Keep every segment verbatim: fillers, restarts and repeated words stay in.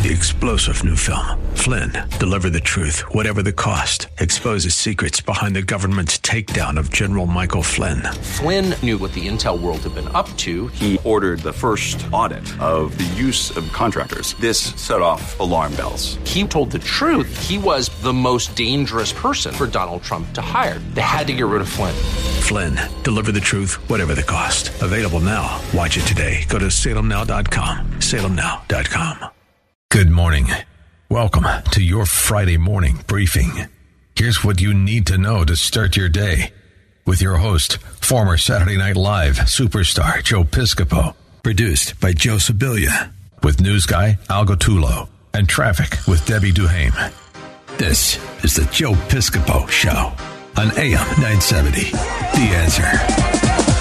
the explosive new film, Flynn, Deliver the Truth, Whatever the Cost, exposes secrets behind the government's takedown of General Michael Flynn. Flynn knew what the intel world had been up to. He ordered the first audit of the use of contractors. This set off alarm bells. He told the truth. He was the most dangerous person for Donald Trump to hire. They had to get rid of Flynn. Flynn, Deliver the Truth, Whatever the Cost. Available now. Watch it today. Go to salem now dot com. salem now dot com. Good morning. Welcome to your Friday morning briefing. Here's what you need to know to start your day with your host, former Saturday Night Live superstar Joe Piscopo. Produced by Joe Sibilia with news guy Al Gottulo and traffic with Debbie Duhame. This is the Joe Piscopo Show on A M nine seventy. The Answer.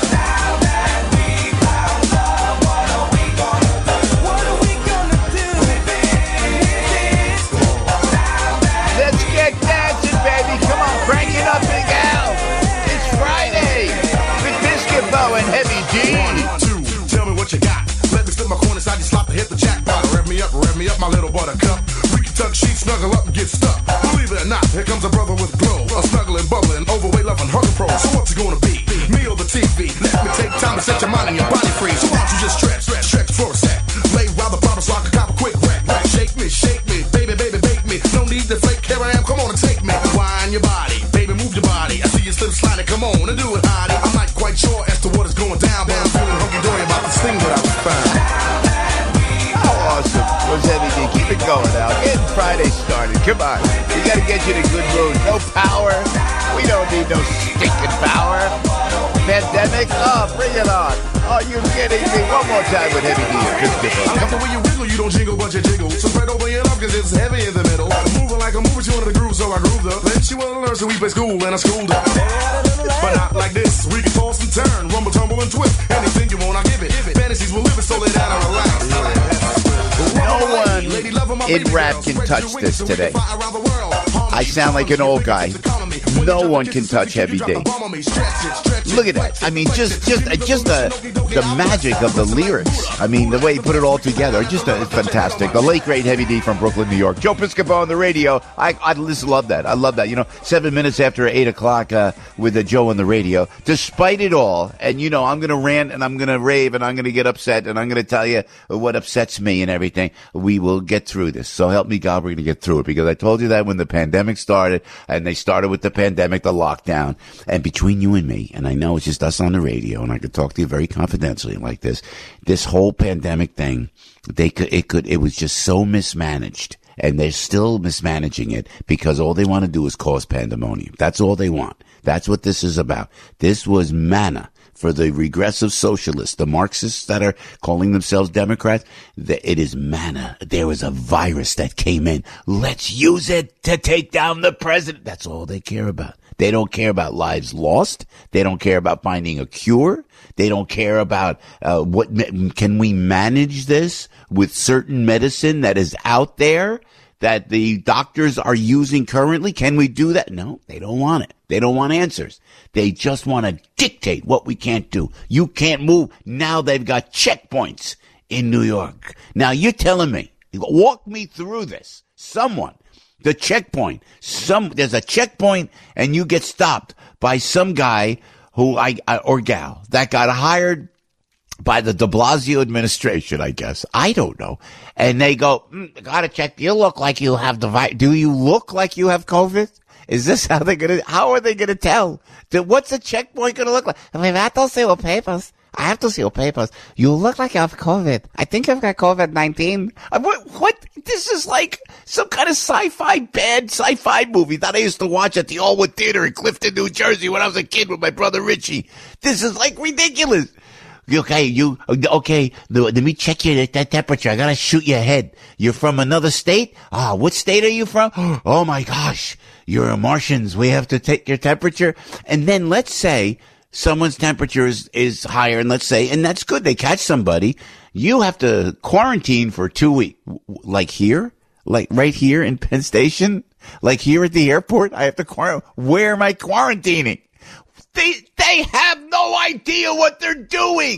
Crank it up, Big Al. It's Friday with Piscopo and Heavy D. One, two, tell me what you got. Let me slip my corner side, you slop to hit the jackpot. Rev me up, rev me up, my little buttercup. We can tuck sheets, snuggle up and get stuck. Believe it or not, here comes a brother with glow. A snuggling, bubbling, overweight, loving, hugging pro. So what's it gonna be? Me or the T V? Let me take time to set your mind and your body free. So why don't you just stretch, stretch, stretch for a sec. Lay while the problems lock a cop a quick wreck. Shake me, shake me, baby, baby, bake me. No need to fake, here I am, come on and take me. Wind your body. I see you slip sliding, come on and do it, hottie. I'm not quite sure as to what is going down, but I'm feeling hunky-dory about this thing that I was found. How awesome was Heavy D? Keep it going, Al. Getting Friday started. Come on. We got to get you in a good mood. No power. We don't need no stinking power. Pandemic? Oh, bring it on. Are you kidding me? One more time with Heavy D. I love the way you wiggle. You don't jingle, but you jiggle. So spread over your love, because it's heavy in the middle. Moving like a movie, you under the groove, so I grooved up. Then she wanna learn, so we play school, and I schooled up. But not like this. We can toss and turn, rumble, tumble, and twist. Anything you want, I give it. Fantasies will live it, so lay down and relax. No one in rap can touch this today. I sound like an old guy. No one can touch Heavy D. Look at that. I mean, just just just the the magic of the lyrics. I mean, the way he put it all together. Just uh, fantastic. The late, great Heavy D from Brooklyn, New York. Joe Piscopo on the radio. I, I just love that. I love that. You know, seven minutes after eight o'clock uh, with the Joe on the radio. Despite it all, and, you know, I'm going to rant and I'm going to rave and I'm going to get upset and I'm going to tell you what upsets me and everything. We will get through this. So help me God, we're going to get through it. Because I told you that when the pandemic started, and they started with the pandemic, the lockdown, and between you and me, and I know it's just us on the radio, and I could talk to you very confidentially like this, this whole pandemic thing, they could, it could, it was just so mismanaged. And they're still mismanaging it because all they want to do is cause pandemonium. That's all they want. That's what this is about. This was manna for the regressive socialists, the Marxists that are calling themselves Democrats. It is manna. There was a virus that came in. Let's use it to take down the president. That's all they care about. They don't care about lives lost. They don't care about finding a cure. They don't care about uh, what can we manage this with certain medicine that is out there that the doctors are using currently. Can we do that? No, they don't want it. They don't want answers. They just want to dictate what we can't do. You can't move. Now they've got checkpoints in New York. Now you're telling me, walk me through this. Someone, the checkpoint, some, there's a checkpoint and you get stopped by some guy who I, or gal that got hired by the de Blasio administration, I guess. I don't know. And they go, mm, gotta check. You look like you have the virus. Do you look like you have COVID? Is this how they're gonna, how are they gonna tell? What's the checkpoint gonna look like? I mean, I have to see your papers. I have to see your papers. You look like you have COVID. I think you've got COVID nineteen. What, what? This is like some kind of sci-fi, bad sci-fi movie that I used to watch at the Allwood Theater in Clifton, New Jersey when I was a kid with my brother Richie. This is like ridiculous. Okay, you, okay, let me check your that temperature. I gotta shoot your head. You're from another state? Ah, what state are you from? Oh my gosh, you're Martians. We have to take your temperature. And then let's say someone's temperature is, is higher, and let's say, and that's good, they catch somebody. You have to quarantine for two weeks. Like here? Like right here in Penn Station? Like here at the airport? I have to quarantine. Where am I quarantining? They, they have no idea what they're doing.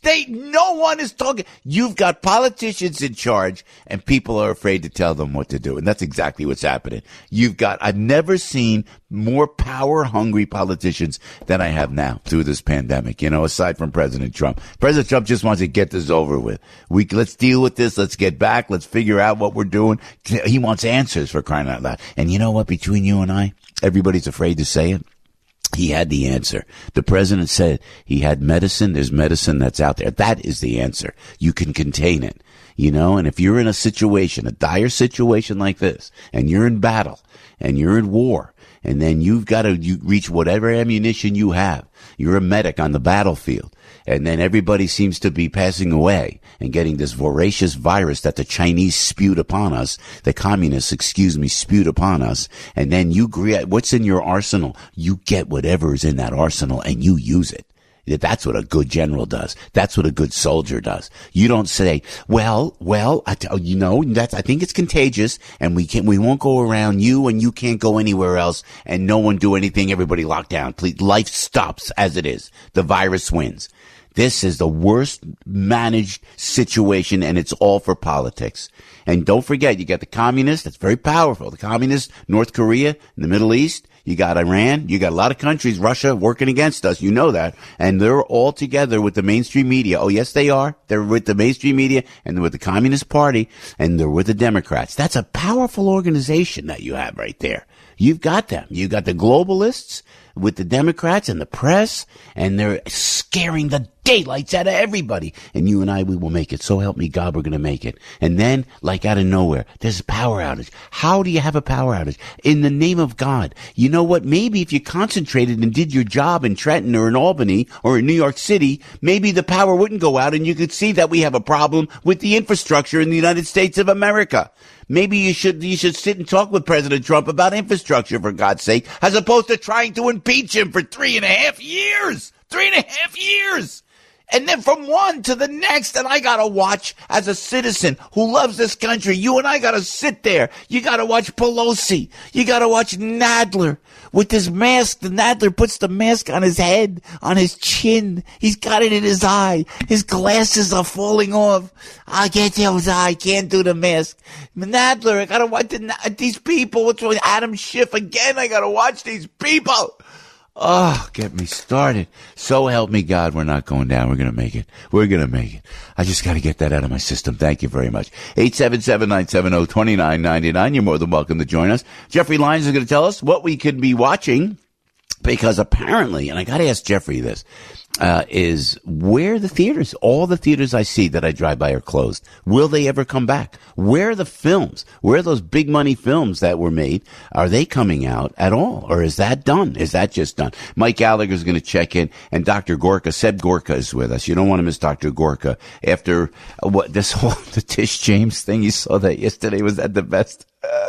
They, no one is talking. You've got politicians in charge and people are afraid to tell them what to do. And that's exactly what's happening. You've got, I've never seen more power hungry politicians than I have now through this pandemic, you know, aside from President Trump. President Trump just wants to get this over with. We, let's deal with this. Let's get back. Let's figure out what we're doing. He wants answers, for crying out loud. And you know what? Between you and I, everybody's afraid to say it. He had the answer. The president said he had medicine. There's medicine that's out there. That is the answer. You can contain it, you know, and if you're in a situation, a dire situation like this, and you're in battle and you're in war, and then you've got to you reach whatever ammunition you have. You're a medic on the battlefield. And then everybody seems to be passing away and getting this voracious virus that the Chinese spewed upon us, the communists, excuse me, spewed upon us. And then you, what's in your arsenal? You get whatever is in that arsenal and you use it. That's what a good general does. That's what a good soldier does. You don't say, well, well, I tell you know, that's, I think it's contagious and we can't, we won't go around you and you can't go anywhere else and no one do anything. Everybody locked down. Please, life stops as it is. The virus wins. This is the worst managed situation and it's all for politics. And don't forget, you got the communists. That's very powerful. The communists, North Korea, in the Middle East. You got Iran. You got a lot of countries, Russia, working against us. You know that. And they're all together with the mainstream media. Oh, yes, they are. They're with the mainstream media and they're with the Communist Party and they're with the Democrats. That's a powerful organization that you have right there. You've got them. You've got the globalists with the Democrats and the press, and they're scaring the daylights out of everybody. And you and I, we will make it. So help me God, we're going to make it. And then, like out of nowhere, there's a power outage. How do you have a power outage? In the name of God. You know what? Maybe if you concentrated and did your job in Trenton or in Albany or in New York City, maybe the power wouldn't go out and you could see that we have a problem with the infrastructure in the United States of America. Maybe you should, you should sit and talk with President Trump about infrastructure, for God's sake, as opposed to trying to impeach him for three and a half years. Three and a half years. And then from one to the next, and I gotta watch as a citizen who loves this country. You and I gotta sit there. You gotta watch Pelosi. You gotta watch Nadler with his mask. The Nadler puts the mask on his head, on his chin. He's got it in his eye. His glasses are falling off. I can't tell his eye. I can't do the mask. Nadler, I gotta watch the, these people. What's wrong with Adam Schiff again? I gotta watch these people. Oh, get me started. So help me God, we're not going down. We're going to make it. We're going to make it. I just got to get that out of my system. Thank you very much. eight seven seven, nine seven zero, two nine nine nine. You're more than welcome to join us. Jeffrey Lyons is going to tell us what we could be watching, because apparently, and I got to ask Jeffrey this, uh, is where the theaters, all the theaters I see that I drive by are closed. Will they ever come back? Where are the films? Where are those big money films that were made? Are they coming out at all? Or is that done? Is that just done? Mike Gallagher's going to check in, and Doctor Gorka, Seb Gorka is with us. You don't want to miss Doctor Gorka after uh, what this whole, the Tish James thing. You saw that yesterday. Was that the best?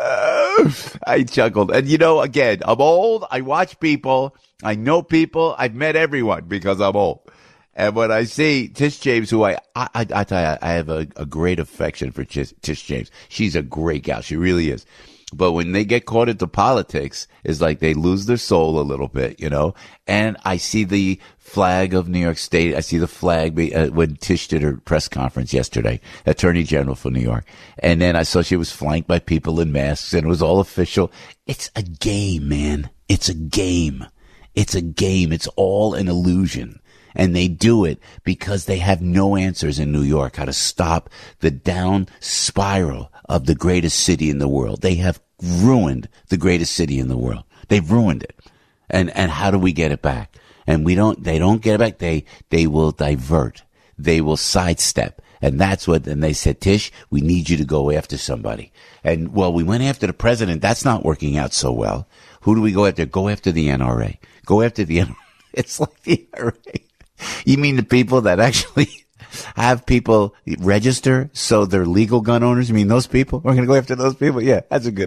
Uh, I chuckled. And you know, again, I'm old. I watch people. I know people. I've met everyone because I'm old. And when I see Tish James, who I, I, I, I tell you, I have a, a great affection for Tish, Tish James. She's a great gal. She really is. But when they get caught into politics, it's like they lose their soul a little bit, you know? And I see the flag of New York State. I see the flag uh, when Tish did her press conference yesterday, Attorney General for New York. And then I saw she was flanked by people in masks and it was all official. It's a game, man. It's a game. It's a game. It's all an illusion. And they do it because they have no answers in New York how to stop the down spiral of the greatest city in the world. They have ruined the greatest city in the world. They've ruined it. And, and how do we get it back? And we don't, they don't get it back. They, they will divert. They will sidestep. And that's what, and they said, Tish, we need you to go after somebody. And well, we went after the president. That's not working out so well. Who do we go after? Go after the N R A. Go after the N R A. It's like the N R A. You mean the people that actually have people register so they're legal gun owners? You mean those people? We're going to go after those people? Yeah, that's a good idea.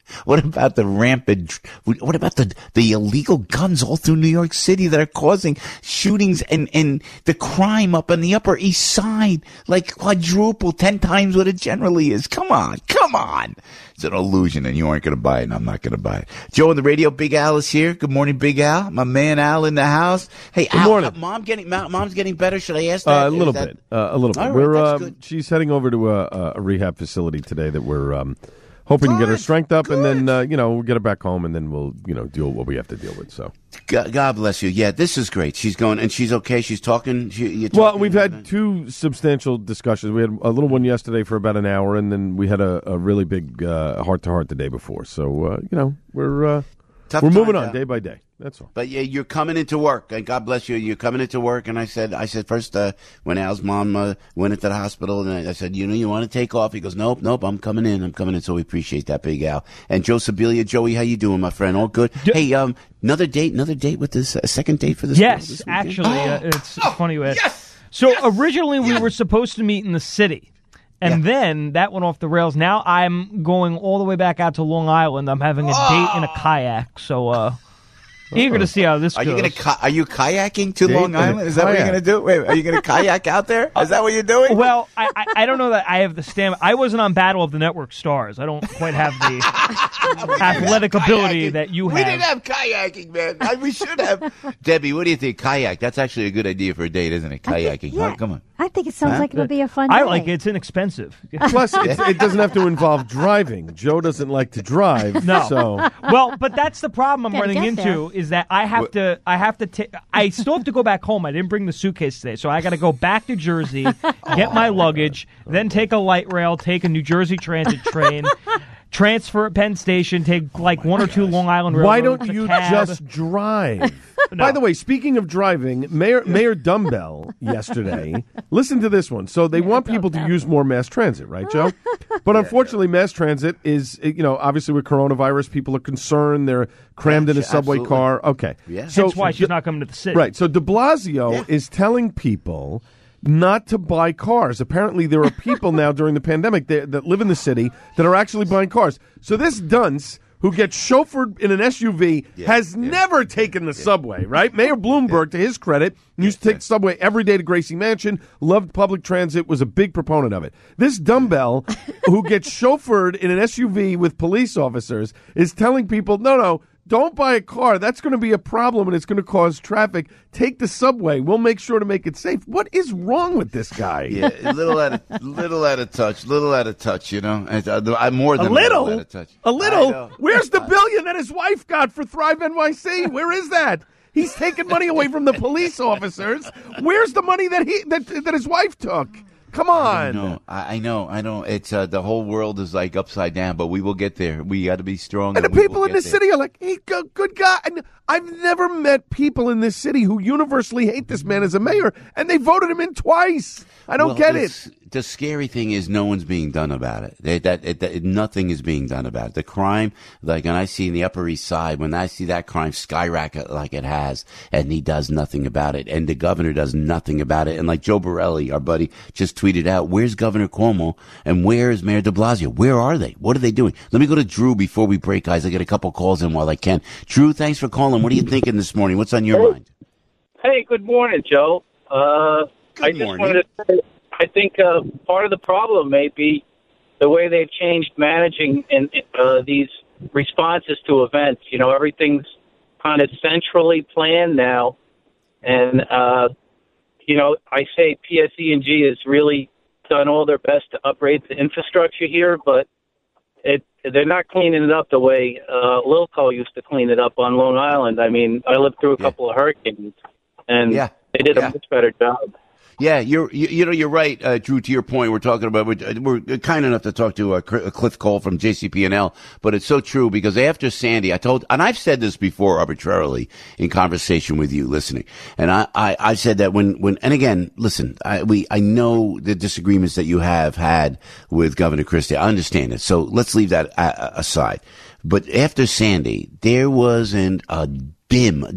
What about the rampant, what about the, the illegal guns all through New York City that are causing shootings and, and the crime up on the Upper East Side, like quadruple, ten times what it generally is? Come on, come on. It's an illusion and you aren't going to buy it and I'm not going to buy it. Joe on the radio, Big Al is here. Good morning, Big Al. My man Al in the house. Hey, Good Al, morning. uh, mom getting, mom's getting better. Should I ask that? Uh, a little that, bit, uh, a little bit. All right, we're that's um, good. she's heading over to a, a rehab facility today that we're um, hoping Good, to get her strength up, good. and then uh, you know we'll get her back home, and then we'll you know deal with what we have to deal with. So, God, God bless you. Yeah, this is great. She's going and she's okay. She's talking. She, you're well, talking we've had two substantial discussions. We had a little one yesterday for about an hour, and then we had a, a really big heart to heart the day before. So, uh, you know, we're uh, Tough we're moving times on out. day by day. That's all. But yeah, you're coming into work, and God bless you. You're coming into work, and I said, I said first uh, when Al's mom uh, went into the hospital, and I, I said, you know, you want to take off? He goes, nope, nope, I'm coming in, I'm coming in. So we appreciate that, Big Al. And Joe Sibilia, Joey, how you doing, my friend? All good. D- hey, um, another date, another date with this, a second date for this. girl Yes, this weekend? actually, uh, it's Oh, funny you ask. yes, so yes, originally we yes. were supposed to meet in the city, and Yeah. then that went off the rails. Now I'm going all the way back out to Long Island. I'm having a date in a kayak, so uh, eager to see how this Are goes. you gonna ki- are you kayaking to Date Long in a Island? Is that what you're kayak. gonna do? Wait, are you gonna kayak out there? Is that what you're doing? Well, I, I, I don't know that I have the stamina. I wasn't on Battle of the Network Stars. I don't quite have the athletic ability Kayaking. that you We have. didn't have kayaking, man. I, we should have. Debbie, what do you think? Kayak. That's actually a good idea for a date, isn't it? Kayaking. yeah. Huh? Come on. I think it sounds Huh? like it'll be a fun I day. like it. It's inexpensive. Plus, it's, it doesn't have to involve driving. Joe doesn't like to drive. No. So, Well, but that's the problem I'm Gotta running get into is that I have to I have to ta- I still have to go back home. I didn't bring the suitcase today, so I got to go back to Jersey, get my luggage, then take a light rail, take a New Jersey Transit train, transfer at Penn Station, take like one or two Long Island Railroads. why don't a you cab. just drive? No. By the way, speaking of driving, Mayor Mayor Dumbbell yesterday, listen to this one. So they want people to use more mass transit, right, Joe? But unfortunately, mass transit is, you know, obviously with coronavirus, people are concerned. They're crammed in a Yeah, subway absolutely. car. Okay. Yeah. So That's why she's not coming to the city. Right. So de Blasio Yeah. is telling people not to buy cars. Apparently, there are people now during the pandemic that, that live in the city that are actually buying cars. So this dunce who gets chauffeured in an S U V Yeah, has yeah. never taken the subway, right? Mayor Bloomberg, to his credit, used to take the subway every day to Gracie Mansion, loved public transit, was a big proponent of it. This dumbbell who gets chauffeured in an S U V with police officers is telling people, no, no, don't buy a car. That's going to be a problem and it's going to cause traffic. Take the subway. We'll make sure to make it safe. What is wrong with this guy? Yeah, a little out of little out of touch, little out of touch. You know, And, uh, I'm more A than little? out of touch. A I little? know. Where's the billion that his wife got for Thrive N Y C? Where is that? He's taking money away from the police officers. Where's the money that he that that his wife took? Come on. No, I, I know, I know. It's uh, the whole world is like upside down, but we will get there. We got to be strong. And the we will people in get the there. city are like, hey, good, good guy. And I've never met people in this city who universally hate this man as a mayor, and they voted him in twice. I don't Well, get it's- it. The scary thing is no one's being done about it. They, that, it, that nothing is being done about it. The crime, like, and I see in the Upper East Side, when I see that crime skyrocket like it has, and he does nothing about it, and the governor does nothing about it, and like Joe Borelli, our buddy, just tweeted out, "Where's Governor Cuomo and where is Mayor De Blasio? Where are they? What are they doing?" Let me go to Drew before we break, guys. I get a couple calls in while I can. Drew, thanks for calling. What are you thinking this morning? What's on your mind? Hey, good morning, Joe. Uh, Good I just morning. wanted to say, I think uh, part of the problem may be the way they've changed managing in uh, these responses to events. You know, everything's kind of centrally planned now. And, uh, you know, I say P S E and G has really done all their best to upgrade the infrastructure here, but it they're not cleaning it up the way uh, Lilco used to clean it up on Long Island. I mean, I lived through a Yeah. couple of hurricanes, and Yeah. they did Yeah. a much better job. Yeah, you're, you, you know, you're right, uh, Drew, to your point. We're talking about, we're, we're kind enough to talk to uh, Cliff Cole from J C P N L, but it's so true because after Sandy, I told, and I've said this before arbitrarily in conversation with you listening. And I, I, I said that when, when, and again, listen, I, we, I know the disagreements that you have had with Governor Christie. I understand it. So let's leave that uh, aside. But after Sandy, there wasn't a dim, the, the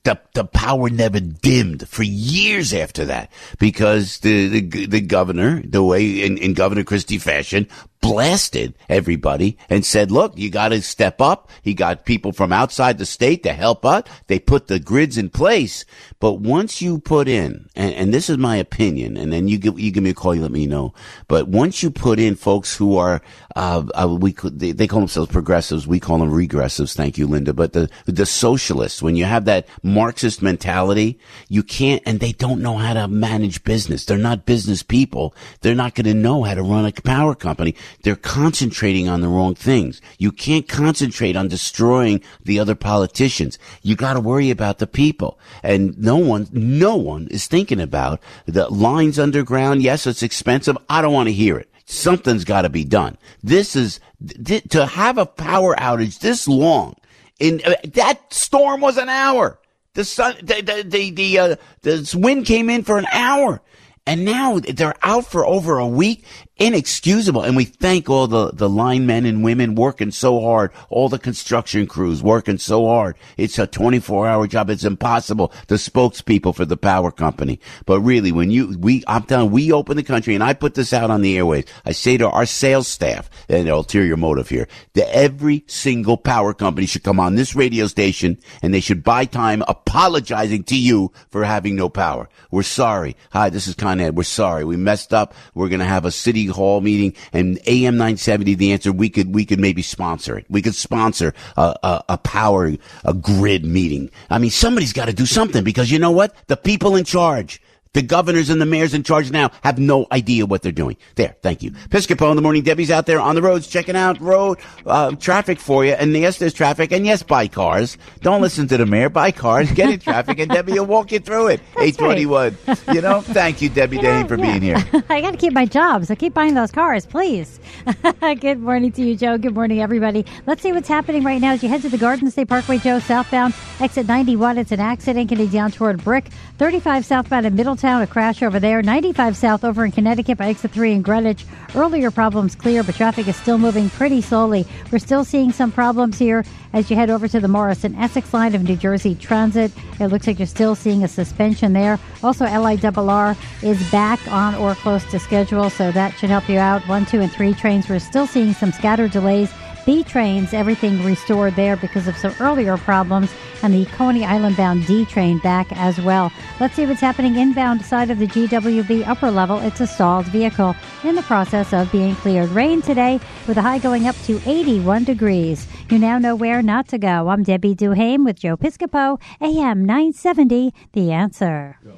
the, the power never dimmed for years after that because the, the, the governor, the way in, in Governor Christie fashion, blasted everybody and said, look, you got to step up. He got people from outside the state to help out. They put the grids in place. But once you put in, and, and this is my opinion, and then you give, you give me a call, you let me know. But once you put in folks who are, uh, uh we they, they call themselves progressives. We call them regressives. Thank you, Linda. But the, the socialists, when you have that Marxist mentality, you can't, and they don't know how to manage business. They're not business people. They're not going to know how to run a power company. They're concentrating on the wrong things. You can't concentrate on destroying the other politicians. You got to worry about the people. And no one, no one is thinking about the lines underground. Yes, it's expensive. I don't want to hear it. Something's got to be done. This is, th- to have a power outage this long. In uh, that storm was an hour. The sun, the, the, the, the, uh, the wind came in for an hour. And now they're out for over a week. Inexcusable. And we thank all the, the linemen and women working so hard, all the construction crews working so hard. It's a twenty-four hour job. It's impossible. The spokespeople for the power company. But really, when you, we, I'm telling you, we open the country, and I put this out on the airwaves. I say to our sales staff, and ulterior motive here, that every single power company should come on this radio station, and they should buy time apologizing to you for having no power. We're sorry. Hi, this is Con Ed. We're sorry. We messed up. We're going to have a city hall meeting, and A M nine seventy, the answer, we could, we could maybe sponsor it. We could sponsor a, a, a power, a grid meeting. I mean, somebody's got to do something, because you know what? The people in charge, the governors and the mayors in charge now, have no idea what they're doing. There, thank you. Piscopo in the morning. Debbie's out there on the roads checking out road uh, traffic for you. And yes, there's traffic. And yes, buy cars. Don't listen to the mayor. Buy cars. Get in traffic, and Debbie will walk you through it. eight twenty-one. Right. You know, thank you, Debbie you know, Dane, for yeah. being here. I got to keep my job, so keep buying those cars, please. Good morning to you, Joe. Good morning, everybody. Let's see what's happening right now as you head to the Garden State Parkway, Joe, southbound. Exit ninety-one. It's an accident getting down toward Brick. thirty-five southbound in Middletown. A crash over there. ninety-five south over in Connecticut by exit three in Greenwich. Earlier problems clear, but traffic is still moving pretty slowly. We're still seeing some problems here as you head over to the Morrison Essex line of New Jersey Transit. It looks like you're still seeing a suspension there. Also, L I R R is back on or close to schedule, so that should help you out. One, two, and three trains. We're still seeing some scattered delays. B trains, everything restored there because of some earlier problems, and the Coney Island bound D train back as well. Let's see what's happening inbound side of the G W B upper level. It's a stalled vehicle in the process of being cleared. Rain today with a high going up to eighty-one degrees. You now know where not to go. I'm Debbie Duhame with Joe Piscopo, A M nine seventy, The Answer. Go.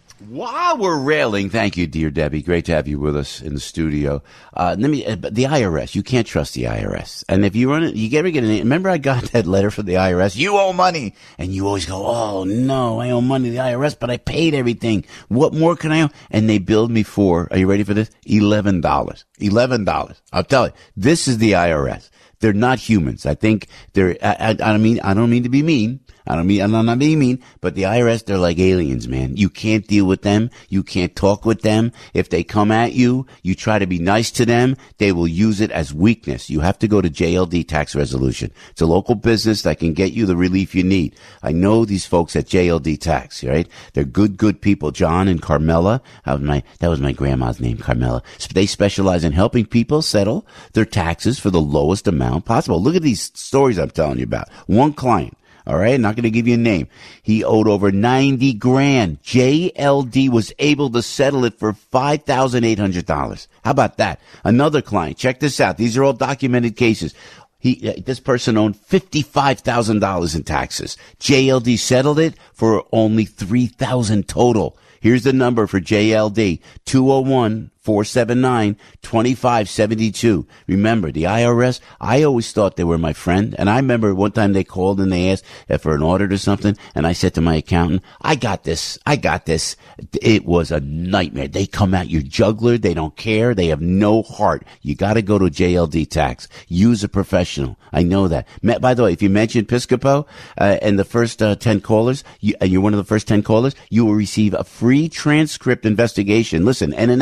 While we're railing, thank you, dear Debbie. Great to have you with us in the studio. Uh, let me, uh, the I R S, you can't trust the I R S. And if you run it, you ever get an, remember I got that letter from the I R S? You owe money. And you always go, oh no, I owe money to the I R S, but I paid everything. What more can I owe? And they billed me for, are you ready for this? eleven dollars. eleven dollars. I'll tell you, this is the I R S. They're not humans. I think they're, I, I, I don't mean, I don't mean to be mean. I don't mean, I'm not being mean, but the I R S, they're like aliens, man. You can't deal with them. You can't talk with them. If they come at you, you try to be nice to them, they will use it as weakness. You have to go to J L D Tax Resolution. It's a local business that can get you the relief you need. I know these folks at J L D Tax, right? They're good, good people. John and Carmela, that was my, that was my grandma's name, Carmela. They specialize in helping people settle their taxes for the lowest amount possible. Look at these stories I'm telling you about. One client. All right, not going to give you a name. He owed over ninety grand. J L D was able to settle it for five thousand eight hundred dollars. How about that? Another client. Check this out. These are all documented cases. He, uh, this person owed fifty-five thousand dollars in taxes. J L D settled it for only three thousand dollars total. Here's the number for J L D, two oh one, four seven nine, two five seven two. Remember, the I R S, I always thought they were my friend. And I remember one time they called and they asked for an audit or something. And I said to my accountant, I got this. I got this. It was a nightmare. They come at you juggler. They don't care. They have no heart. You got to go to J L D Tax. Use a professional. I know that. By the way, if you mention Piscopo uh, and the first uh, ten callers, you, uh, you're one of the first ten callers, you will receive a free transcript investigation. Listen, an analysis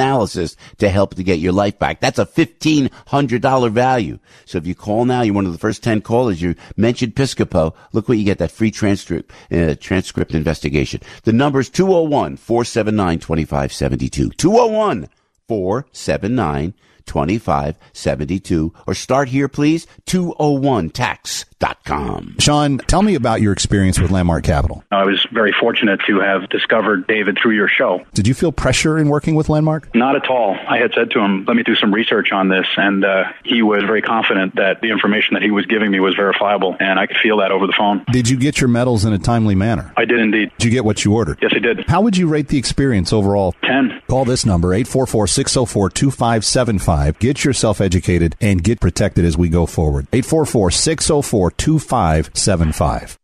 therapist to help to get your life back. That's a fifteen hundred dollars value. So if you call now, you're one of the first ten callers, you mentioned Piscopo, look what you get, that free transcript, uh, transcript investigation. The number is two oh one, four seven nine, two five seven two. two oh one, four seven nine, two five seven two. Or start here, please, two oh one tax dot com. Sean, tell me about your experience with Landmark Capital. I was very fortunate to have discovered David through your show. Did you feel pressure in working with Landmark? Not at all. I had said to him, let me do some research on this, and uh, he was very confident that the information that he was giving me was verifiable, and I could feel that over the phone. Did you get your metals in a timely manner? I did indeed. Did you get what you ordered? Yes, I did. How would you rate the experience overall? ten. Call this number, eight four four, six oh four, two five seven five. Get yourself educated and get protected as we go forward. eight four four, six oh four, two five seven five.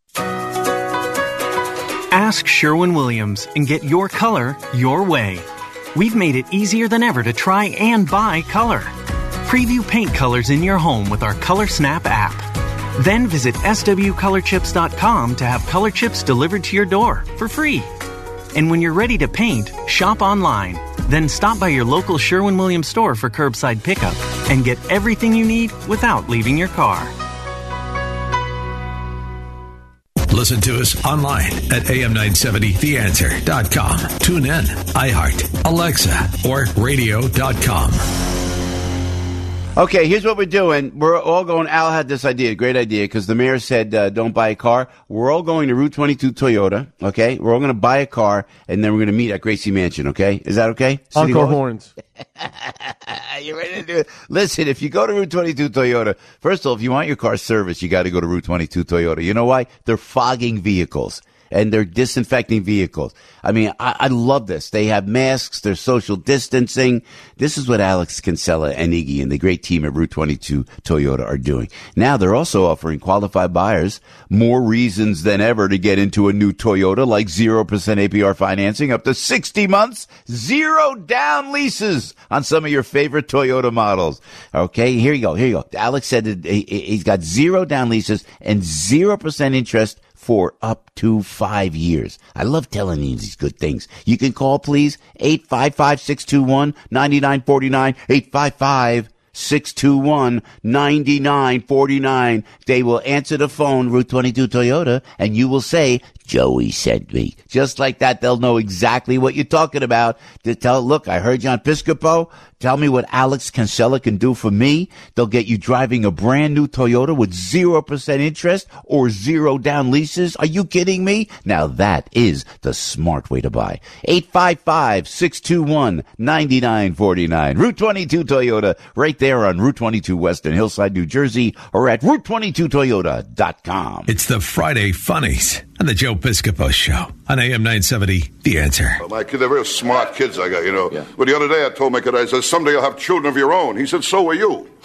Ask Sherwin-Williams and get your color your way. We've made it easier than ever to try and buy color. Preview paint colors in your home with our Color Snap app. Then visit S W color chips dot com to have color chips delivered to your door for free. And when you're ready to paint, shop online. Then stop by your local Sherwin-Williams store for curbside pickup and get everything you need without leaving your car. Listen to us online at A M nine seventy the answer dot com. Tune in, iHeart, Alexa, or radio dot com. Okay, here's what we're doing. We're all going, Al had this idea, great idea, because the mayor said uh, don't buy a car. We're all going to Route twenty-two Toyota, okay? We're all going to buy a car, and then we're going to meet at Gracie Mansion, okay? Is that okay? City Encore Hall? horns. You ready to do it? Listen, if you go to Route twenty-two Toyota, first of all, if you want your car serviced, you got to go to Route twenty-two Toyota. You know why? They're fogging vehicles. And they're disinfecting vehicles. I mean, I, I love this. They have masks. They're social distancing. This is what Alex Kinsella and Iggy and the great team at Route twenty-two Toyota are doing. Now they're also offering qualified buyers more reasons than ever to get into a new Toyota, like zero percent A P R financing up to sixty months, zero down leases on some of your favorite Toyota models. Okay, here you go. Here you go. Alex said that he, he's got zero down leases and zero percent interest for up to five years. I love telling you these good things. You can call, please, eight five five, six two one, nine nine four nine, eight five five, six two one, nine nine four nine. They will answer the phone, Route twenty-two Toyota, and you will say, Joey sent me. Just like that, they'll know exactly what you're talking about. To tell, look, I heard you on Piscopo. Tell me what Alex Kinsella can do for me. They'll get you driving a brand new Toyota with zero percent interest or zero down leases. Are you kidding me? Now that is the smart way to buy. eight five five, six two one, nine nine four nine. Route twenty-two Toyota, right there on Route twenty-two West in Hillside, New Jersey, or at route twenty-two toyota dot com. It's the Friday Funnies on the Joe Piscopo Show on A M nine seventy The Answer. Well, my kids, they're real smart kids I got, you know. Yeah. But the other day I told my kid, I said, someday you'll have children of your own. He said, so will you. No,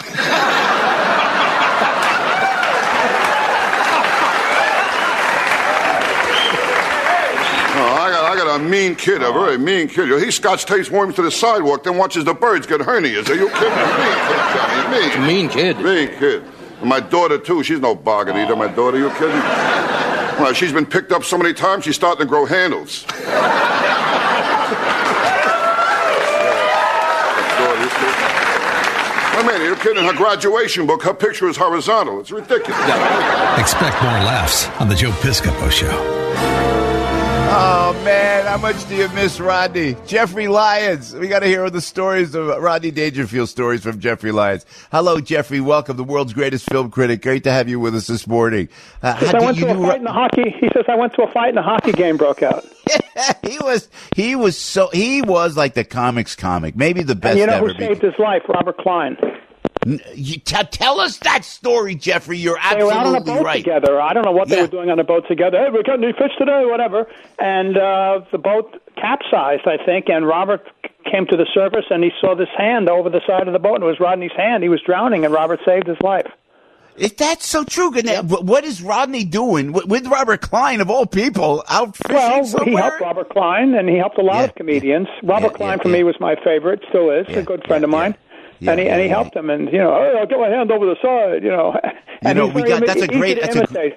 I got, I got a mean kid, a very mean kid. He Scotch takes worms to the sidewalk, then watches the birds get hernias. Are you kidding me? Mean kid, Johnny, mean. Mean kid. Mean kid. And my daughter, too. She's no bargain either, my daughter. You kidding? Well, she's been picked up so many times, she's starting to grow handles. I mean, you're kidding. Her graduation book, her picture is horizontal. It's ridiculous. Expect more laughs on the Joe Piscopo Show. Oh, man, how much do you miss Rodney? Jeffrey Lyons. We got to hear the stories of Rodney Dangerfield stories from Jeffrey Lyons. Hello, Jeffrey. Welcome, the world's greatest film critic. Great to have you with us this morning. Uh, He says I went to a fight in the hockey. He says I went to a fight and a hockey game broke out. he was he was so he was like the comics comic, maybe the best And you know ever. who saved his life? Robert Klein. You t- tell us that story, Jeffrey. You're They were out on a absolutely boat right. together. I don't know what Yeah. they were doing on a boat together. Hey, we're getting any fish today, whatever. And uh, the boat capsized, I think, and Robert came to the surface and he saw this hand over the side of the boat, and it was Rodney's hand. He was drowning, and Robert saved his life. If that's so true, yeah. What is Rodney doing with Robert Klein, of all people, out fishing Well, somewhere? he helped Robert Klein, and he helped a lot Yeah. of comedians. Robert Yeah, Klein, yeah, for yeah. me, was my favorite, still is, a good friend of mine. Yeah, and he yeah, and he yeah. helped him, and you know, oh, I'll get my hand over the side, you know. You And know, he's we very got- that's a easy great- to that's a- imitate.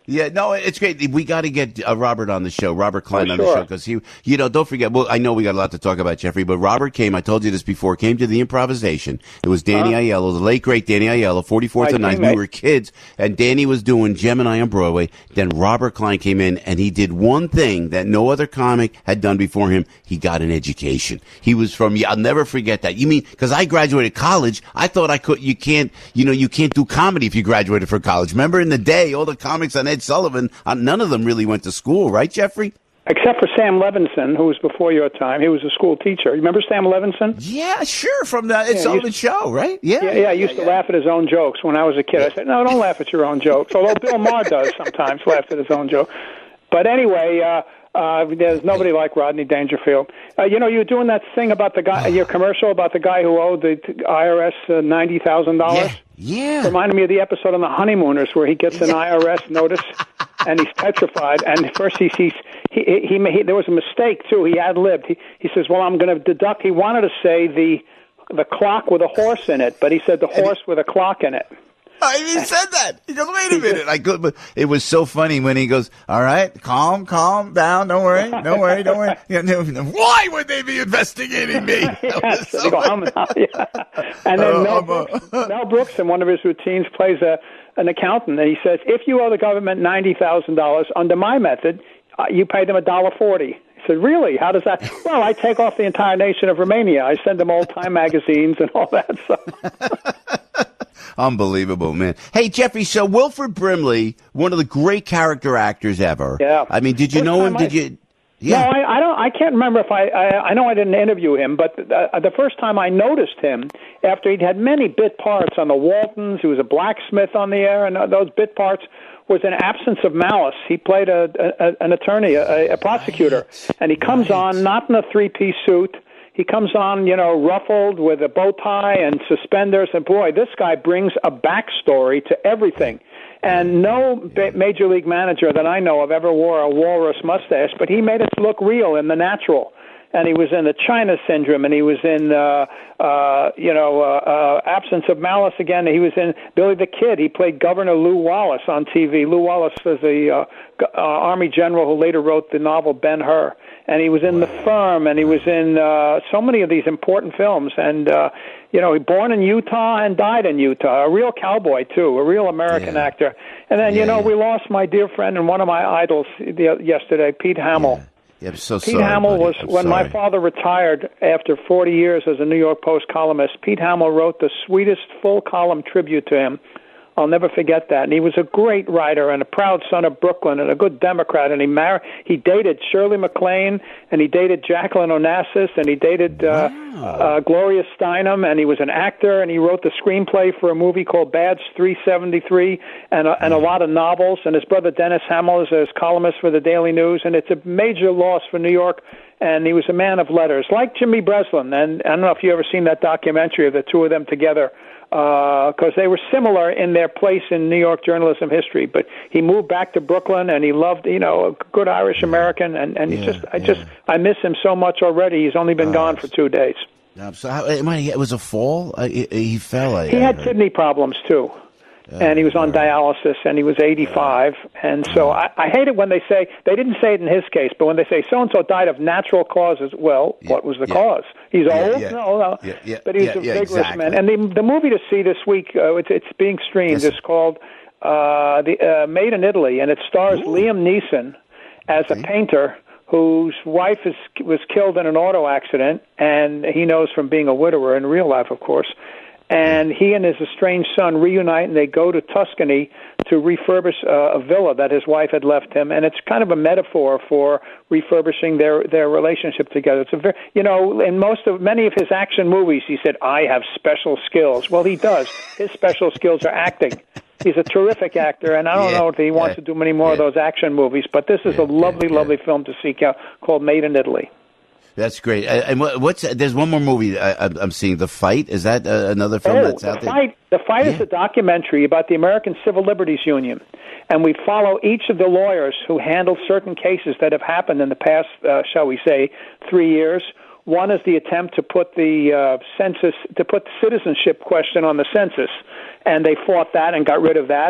Yeah, no, it's great. We got to get uh, Robert on the show, Robert Klein Oh, on the sure. show, because he, you know, don't forget. Well, I know we got a lot to talk about, Jeffrey, but Robert came. I told you this before. Came to the improvisation. It was Danny Huh? Aiello, the late great Danny Aiello, forty-fourth My and ninth. We teammate. were kids, and Danny was doing Gemini on Broadway. Then Robert Klein came in, and he did one thing that no other comic had done before him. He got an education. He was from. I'll never forget that. You mean because I graduated college? I thought I could. You can't. You know, you can't do comedy if you graduated from college. Remember in the day, all the comics on Ed Sullivan. Uh, none of them really went to school, right, Jeffrey? Except for Sam Levinson, who was before your time. He was a school teacher. You remember Sam Levinson? Yeah, sure, from the Ed Yeah, Sullivan used- show, right? Yeah, Yeah, yeah, I used to laugh at his own jokes when I was a kid. I said, no, don't laugh at your own jokes, although Bill Maher does sometimes laugh at his own joke. But anyway, uh, uh, there's nobody like Rodney Dangerfield. Uh, you know, you were doing that thing about the guy, your commercial about the guy who owed the I R S uh, ninety thousand dollars. Yeah. Reminded me of the episode on The Honeymooners where he gets an I R S notice and he's petrified. And first he sees he he, he, he there was a mistake too. He ad libbed. He he says, "Well, I'm going to deduct." He wanted to say the the clock with a horse in it, but he said the horse with a clock in it. I he said that. He goes, wait a minute. I go, but it was so funny when he goes, all right, calm, calm down. Don't worry. Don't worry. Don't worry. Yeah, no, no. Why would they be investigating me? Yes, they go, "Hum, hum," yeah. And then Uh, Mel, hum, uh, Brooks, Mel Brooks, in one of his routines, plays a an accountant, and he says, if you owe the government ninety thousand dollars under my method, uh, you pay them a dollar forty. He said, really? How does that? Well, I take off the entire nation of Romania. I send them old time magazines and all that stuff. Unbelievable, man. Hey, Jeffrey, so Wilford Brimley, one of the great character actors ever. Yeah. I mean, did you First know him? time Did I- you? Yeah. No, I, I don't. I can't remember if I, I. I know I didn't interview him, but the, the first time I noticed him, after he'd had many bit parts on the Waltons, he was a blacksmith on the air, and those bit parts was an absence of malice. He played a, a an attorney, a, a prosecutor, right. and he comes right. on not in a three-piece suit. He comes on, you know, ruffled with a bow tie and suspenders, and boy, this guy brings a backstory to everything. And no ba- major league manager that I know of ever wore a walrus mustache, but he made it look real and the natural. And he was in the China Syndrome, and he was in, uh, uh, you know, uh, uh, Absence of Malice again. He was in Billy the Kid. He played Governor Lew Wallace on T V. Lew Wallace was a uh, uh, Army general who later wrote the novel Ben-Hur. And he was in wow. The Firm, and he was in uh, so many of these important films. And, uh, you know, he born in Utah and died in Utah, a real cowboy, too, a real American yeah. actor. And then, yeah, you know, yeah. we lost my dear friend and one of my idols yesterday, Pete Hamill. Yeah. Yeah, I'm so Pete sorry, Hamill buddy. was, I'm when sorry. my father retired after forty years as a New York Post columnist, Pete Hamill wrote the sweetest full-column tribute to him. I'll never forget that. And he was a great writer and a proud son of Brooklyn and a good Democrat. And he married, he dated Shirley MacLaine, and he dated Jacqueline Onassis, and he dated uh, wow. uh, Gloria Steinem, and he was an actor, and he wrote the screenplay for a movie called Badge three seventy-three, and a, and a lot of novels. And his brother Dennis Hamill is his columnist for the Daily News, and it's a major loss for New York. And he was a man of letters, like Jimmy Breslin. And I don't know if you've ever seen that documentary of the two of them together, because uh, they were similar in their place in New York journalism history. But he moved back to Brooklyn, and he loved, you know, a good Irish American. And, and yeah, he just, I yeah. just, I miss him so much already. He's only been uh, gone for two days. So how, it was a fall. Uh, he, he fell. I, he I had heard. kidney problems too. And he was on dialysis, and he was eighty-five. And so I, I hate it when they say, they didn't say it in his case, but when they say so-and-so died of natural causes, well, yeah, what was the yeah. cause? He's yeah, old? Yeah. No, no. Yeah, yeah, but he's yeah, a yeah, vigorous exactly. man. And the, the movie to see this week, uh, it's, it's being streamed, yes. is called uh, the uh, Made in Italy, and it stars Ooh. Liam Neeson as okay. a painter whose wife is, was killed in an auto accident, and he knows from being a widower in real life, of course. And he and his estranged son reunite, and they go to Tuscany to refurbish uh, a villa that his wife had left him. And it's kind of a metaphor for refurbishing their, their relationship together. It's a very, you know, in most of many of his action movies, he said, "I have special skills." Well, he does. His special skills are acting. He's a terrific actor, and I don't yeah, know if he wants yeah, to do many more yeah. of those action movies. But this is yeah, a lovely, yeah, lovely yeah. film to seek out called Made in Italy. That's great. And what's there's one more movie I, I'm seeing, The Fight. Is that uh, another film oh, that's out the there? Fight, the Fight yeah. is a documentary about the American Civil Liberties Union, and we follow each of the lawyers who handle certain cases that have happened in the past, uh, shall we say, three years. One is the attempt to put the uh, census, to put the citizenship question on the census, and they fought that and got rid of that.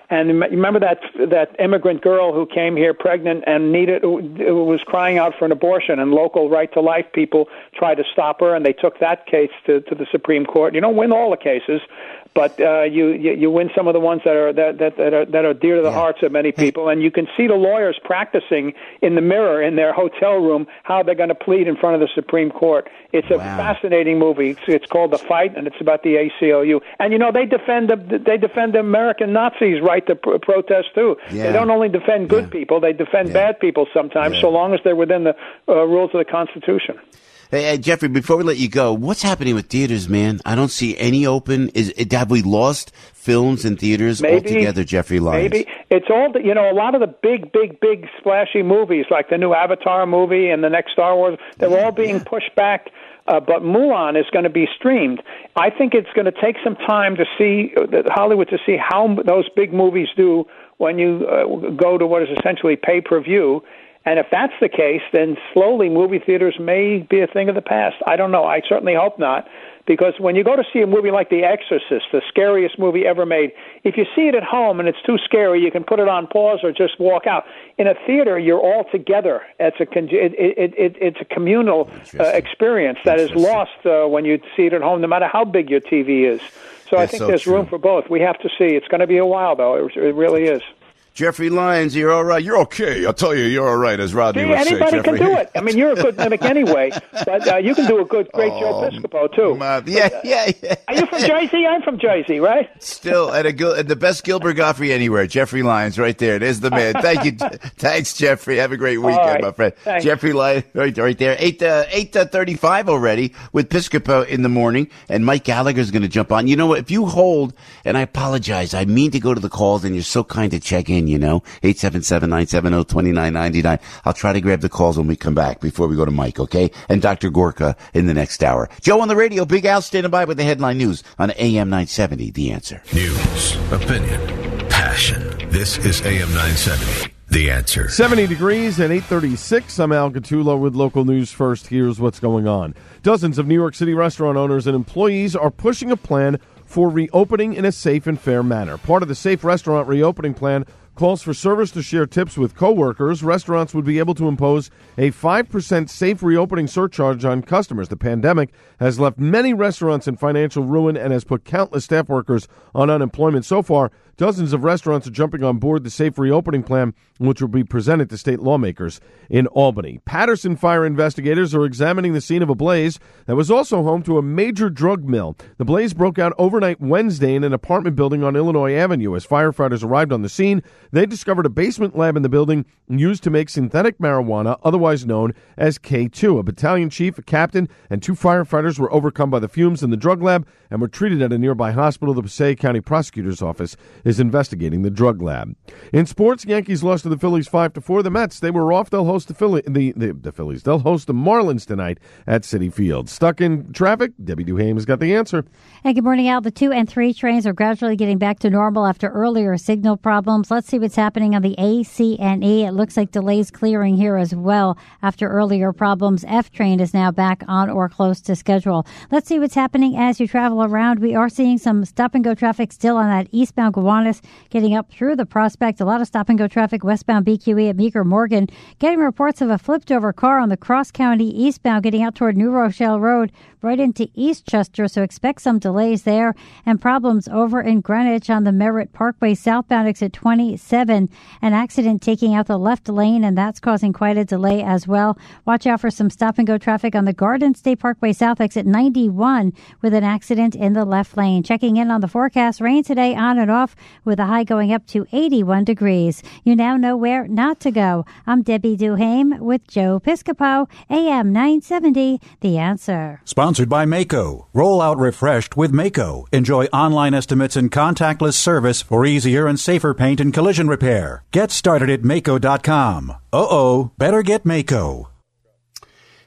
And you remember that that immigrant girl who came here pregnant and needed who was crying out for an abortion, and local Right to Life people tried to stop her, and they took that case to, to the Supreme Court. You don't win all the cases, but uh, you, you you win some of the ones that are that that, that are that are dear to the yeah. hearts of many people. And you can see the lawyers practicing in the mirror in their hotel room how they're going to plead in front of the Supreme Court. It's a wow. fascinating movie. It's, it's called The Fight, and it's about the A C L U. And you know they defend the they defend the American Nazis' right to pr- protest too. Yeah. They don't only defend good yeah. people; they defend yeah. bad people sometimes, yeah. so long as they're within the uh, rules of the Constitution. Hey, hey, Jeffrey, before we let you go, what's happening with theaters, man? I don't see any open. Is Have we lost films in theaters maybe, altogether, Jeffrey Lyons? Maybe. It's all, the, you know, a lot of the big, big, big splashy movies, like the new Avatar movie and the next Star Wars, they're yeah, all being yeah. pushed back. Uh, but Mulan is going to be streamed. I think it's going to take some time to see, uh, Hollywood to see how those big movies do when you uh, go to what is essentially pay-per-view. And if that's the case, then slowly movie theaters may be a thing of the past. I don't know. I certainly hope not. Because when you go to see a movie like The Exorcist, the scariest movie ever made, if you see it at home and it's too scary, you can put it on pause or just walk out. In a theater, you're all together. It's a it, it, it, it's a communal uh, experience that is lost uh, when you see it at home, no matter how big your T V is. So That's I think so there's true. room for both. We have to see. It's going to be a while, though. It, it really is. Jeffrey Lyons, you're all right. You're okay. I'll tell you, you're all right, as Rodney See, would say, anybody Jeffrey. can do it. I mean, you're a good mimic anyway, but uh, you can do a good, great oh, Joe Piscopo, too. My, yeah, but, uh, yeah, yeah. Are you from Jersey? I'm from Jersey, right? Still, at, a, at the best Gilbert Gottfried anywhere. Jeffrey Lyons right there. There's the man. Thank you. Thanks, Jeffrey. Have a great weekend, right. my friend. Thanks. Jeffrey Lyons right, right there. eight, uh, eight thirty-five already with Piscopo in the morning, and Mike Gallagher's going to jump on. You know what? If you hold, and I apologize, I mean to go to the calls, and you're so kind to check in, you know, eight seven seven, nine seven zero, two nine nine nine. I'll try to grab the calls when we come back before we go to Mike, okay? And Doctor Gorka in the next hour. Joe on the radio, Big Al standing by with the headline news on A M nine seventy, The Answer. News, opinion, passion. This is A M nine seventy, The Answer. seventy degrees at eight thirty-six. I'm Al Gattulo with local news first. Here's what's going on. Dozens of New York City restaurant owners and employees are pushing a plan for reopening in a safe and fair manner. Part of the Safe Restaurant Reopening Plan calls for servers to share tips with coworkers. Restaurants would be able to impose a five percent safe reopening surcharge on customers. The pandemic has left many restaurants in financial ruin and has put countless staff workers on unemployment. So far, dozens of restaurants are jumping on board the safe reopening plan, which will be presented to state lawmakers in Albany. Patterson fire investigators are examining the scene of a blaze that was also home to a major drug mill. The blaze broke out overnight Wednesday in an apartment building on Illinois Avenue. As firefighters arrived on the scene, they discovered a basement lab in the building used to make synthetic marijuana, otherwise known as K two. A battalion chief, a captain, and two firefighters were overcome by the fumes in the drug lab and were treated at a nearby hospital. The Passaic County Prosecutor's Office is investigating the drug lab. In sports, Yankees lost to the Phillies five to four. The Mets, they were off. They'll host the Philly, the, the, the Phillies. They'll host the Marlins tonight at Citi Field. Stuck in traffic? Debbie Duhame has got the answer. And good morning, Al. The two and three trains are gradually getting back to normal after earlier signal problems. Let's see what's happening on the A, C, and E. It looks like delays clearing here as well after earlier problems. F train is now back on or close to schedule. Let's see what's happening as you travel around. We are seeing some stop-and-go traffic still on that eastbound Gowanus getting up through the Prospect. A lot of stop-and-go traffic westbound B Q E at Meeker Morgan. Getting reports of a flipped-over car on the Cross County eastbound getting out toward New Rochelle Road right into Eastchester, so expect some delays there. And problems over in Greenwich on the Merritt Parkway southbound exit twenty-seven. An accident taking out the left lane, and that's causing quite a delay as well. Watch out for some stop-and-go traffic on the Garden State Parkway south exit ninety-one with an accident in the left lane. Checking in on the forecast, rain today on and off with a high going up to eighty-one degrees. You now know where not to go. I'm Debbie Duhame with Joe Piscopo, A M nine seventy, The Answer. Sponsored by Maaco. Roll out refreshed with Maaco. Enjoy online estimates and contactless service for easier and safer paint and collision repair. Get started at Maaco dot com. Uh-oh, better get Maaco.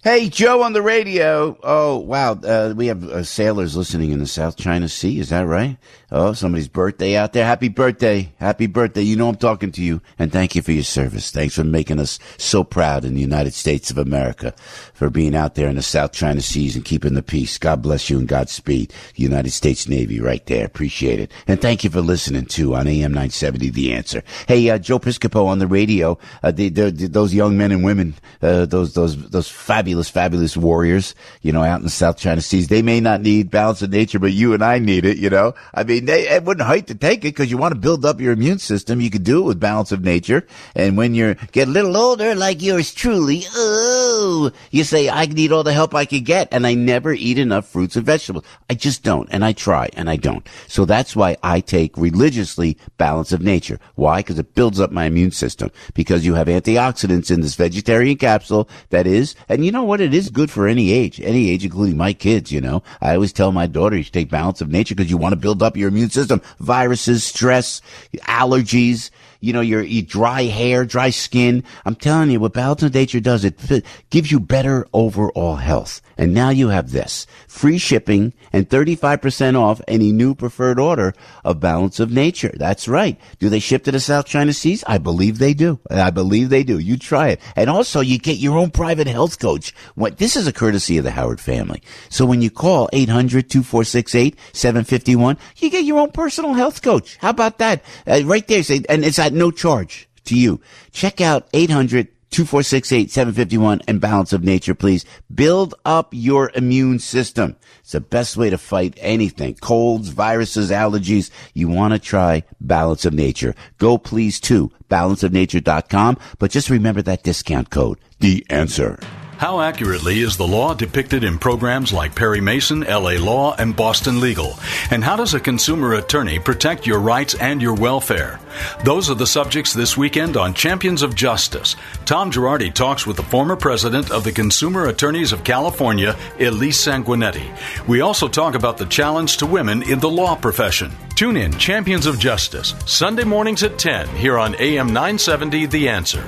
Hey, Joe on the radio. Oh, wow. Uh, we have uh, sailors listening in the South China Sea. Is that right? Oh, somebody's birthday out there. Happy birthday. Happy birthday. You know I'm talking to you. And thank you for your service. Thanks for making us so proud in the United States of America, for being out there in the South China Seas and keeping the peace. God bless you and Godspeed. The United States Navy right there. Appreciate it. And thank you for listening, too, on A M nine seventy, The Answer. Hey, uh, Joe Piscopo on the radio. Uh, they, those young men and women, uh, those, those, those fabulous, fabulous warriors, you know, out in the South China Seas, they may not need balance of nature, but you and I need it, you know. I mean, they, it wouldn't hurt to take it because you want to build up your immune system. You could do it with balance of nature. And when you get a little older, like yours truly, oh, you say, I need all the help I could get. And I never eat enough fruits and vegetables. I just don't. And I try and I don't. So that's why I take religiously balance of nature. Why? Because it builds up my immune system. Because you have antioxidants in this vegetarian capsule that is, and you know what? It is good for any age, any age, including my kids, you know. I always tell my daughter, you should take balance of nature because you want to build up your immune system. Viruses, stress, allergies, you know, your, your dry hair, dry skin. I'm telling you, what balance of nature does, it f- gives you better overall health. And now you have this. Free shipping and thirty-five percent off any new preferred order of Balance of Nature. That's right. Do they ship to the South China Seas? I believe they do. I believe they do. You try it. And also, you get your own private health coach. What, this is a courtesy of the Howard family. So when you call eight hundred, two four six, eight, seven five one, you get your own personal health coach. How about that? Uh, right there. Say, and it's at no charge to you. Check out eight hundred, two four six, eight, seven five one and Balance of Nature, please. Build up your immune system. It's the best way to fight anything. Colds, viruses, allergies. You want to try Balance of Nature. Go please to balance of nature dot com. But just remember that discount code, The Answer. How accurately is the law depicted in programs like Perry Mason, L A Law, and Boston Legal? And how does a consumer attorney protect your rights and your welfare? Those are the subjects this weekend on Champions of Justice. Tom Girardi talks with the former president of the Consumer Attorneys of California, Elise Sanguinetti. We also talk about the challenge to women in the law profession. Tune in Champions of Justice, Sunday mornings at ten, here on A M nine seventy, The Answer.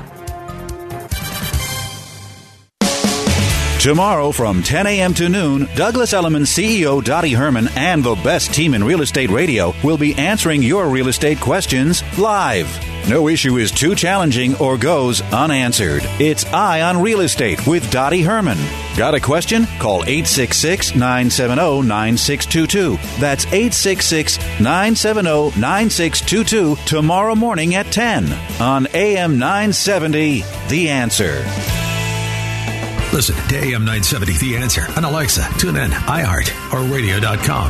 Tomorrow from ten a.m. to noon, Douglas Elliman C E O Dottie Herman and the best team in real estate radio will be answering your real estate questions live. No issue is too challenging or goes unanswered. It's Eye on Real Estate with Dottie Herman. Got a question? Call eight six six, nine seven zero, nine six two two. That's eight six six, nine seven zero, nine six two two tomorrow morning at ten on A M nine seventy, The Answer. Listen to A M nine seventy, The Answer on Alexa, TuneIn, iHeart, or radio dot com.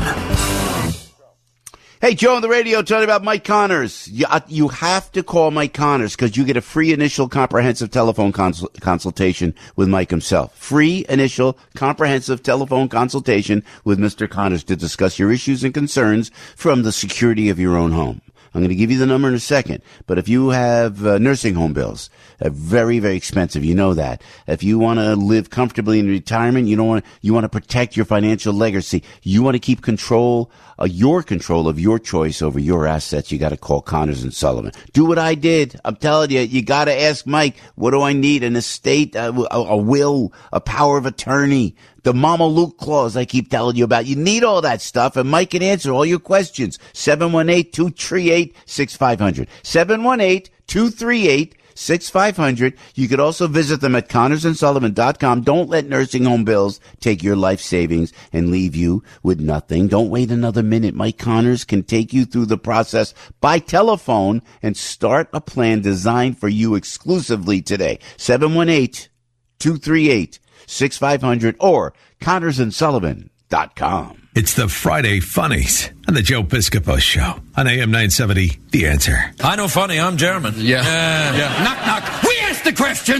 Hey, Joe on the radio, talking about Mike Connors. You, uh, you have to call Mike Connors because you get a free initial comprehensive telephone cons- consultation with Mike himself. Free initial comprehensive telephone consultation with Mister Connors to discuss your issues and concerns from the security of your own home. I'm going to give you the number in a second. But if you have uh, nursing home bills, uh, very, very expensive, you know that. If you want to live comfortably in retirement, you don't want you want to protect your financial legacy. You want to keep control, uh, your control of your choice over your assets. You got to call Connors and Sullivan. Do what I did. I'm telling you, you got to ask Mike, what do I need? An estate, a, a, a will, a power of attorney, the Mama Luke clause I keep telling you about. You need all that stuff, and Mike can answer all your questions. seven one eight, two three eight, six five zero zero. seven one eight, two three eight, six five zero zero. You could also visit them at connors and sullivan dot com. Don't let nursing home bills take your life savings and leave you with nothing. Don't wait another minute. Mike Connors can take you through the process by telephone and start a plan designed for you exclusively today. seven one eight, two three eight, six five zero zero or connors and sullivan dot com. It's the Friday Funnies on the Joe Piscopo Show on A M nine seventy, The Answer. I know funny, I'm German. Yeah. Uh, yeah. Knock, knock. We asked the question.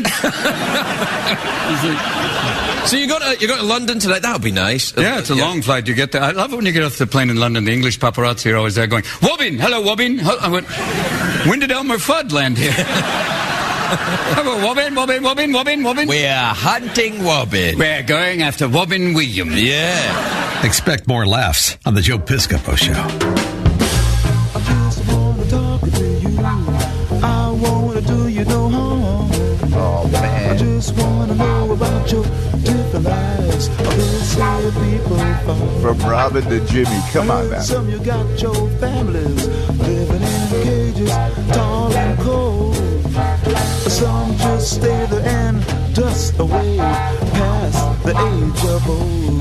So you go to you go to London tonight? That would be nice. Yeah, it's a yeah. long flight. You get there. I love it when you get off the plane in London. The English paparazzi are always there going, Wobbin, hello, Wobbin. I went, when did Elmer Fudd land here? Hello, Wobbin, Wobbin, Wobbin, Wobbin, Wobbin. We're hunting Wobbin. We're going after Wobbin Williams. Yeah. Expect more laughs on the Joe Piscopo Show. I just want to talk to you. I want to do you no harm. Oh, man. I just want to know about your lies. They say people fall. From Robin to Jimmy. Come on now. Some you got your families living in cages, tall and cold. Some just stay there and dust away past the age of old.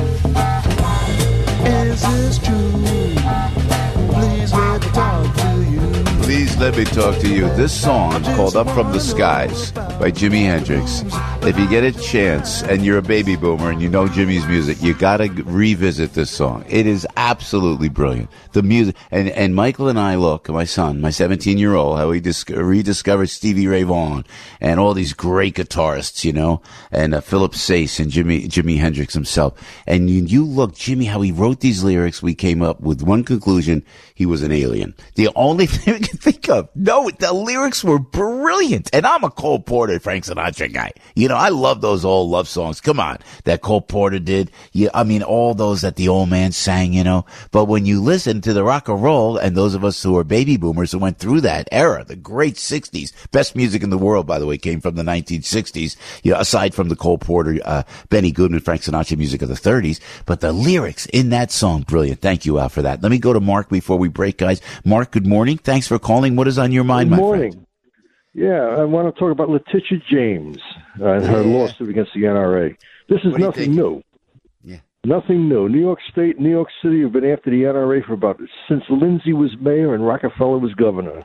Is this true? Please let me talk to you. Please let me talk to you. This song called Up From the Skies by Jimi Hendrix. If you get a chance and you're a baby boomer and you know Jimmy's music, you got to revisit this song. It is absolutely brilliant. The music, and, and Michael and I look, my son, my seventeen-year-old, how he dis- rediscovered Stevie Ray Vaughan and all these great guitarists, you know, and uh, Philip Sayce and Jimmy, Jimi Hendrix himself. And you, you look, Jimmy, how he wrote these lyrics, we came up with one conclusion: he was an alien. The only thing we can think of. No, the lyrics were brilliant. And I'm a Cole Porter, Frank Sinatra guy. You know, I love those old love songs. Come on, that Cole Porter did. Yeah, I mean, all those that the old man sang, you know. But when you listen to the rock and roll, and those of us who are baby boomers who went through that era, the great sixties, best music in the world, by the way, came from the nineteen sixties, you know, aside from the Cole Porter, uh, Benny Goodman, Frank Sinatra music of the thirties. But the lyrics in that song, brilliant. Thank you, Al, for that. Let me go to Mark before we break, guys. Mark, good morning. Thanks for calling. What is on your mind, Good my morning. friend? Yeah, I want to talk about Letitia James uh, and her Yeah. lawsuit against the N R A. This is What do you nothing think? new. Yeah. Nothing new. New York State, New York City have been after the N R A for about since Lindsay was mayor and Rockefeller was governor.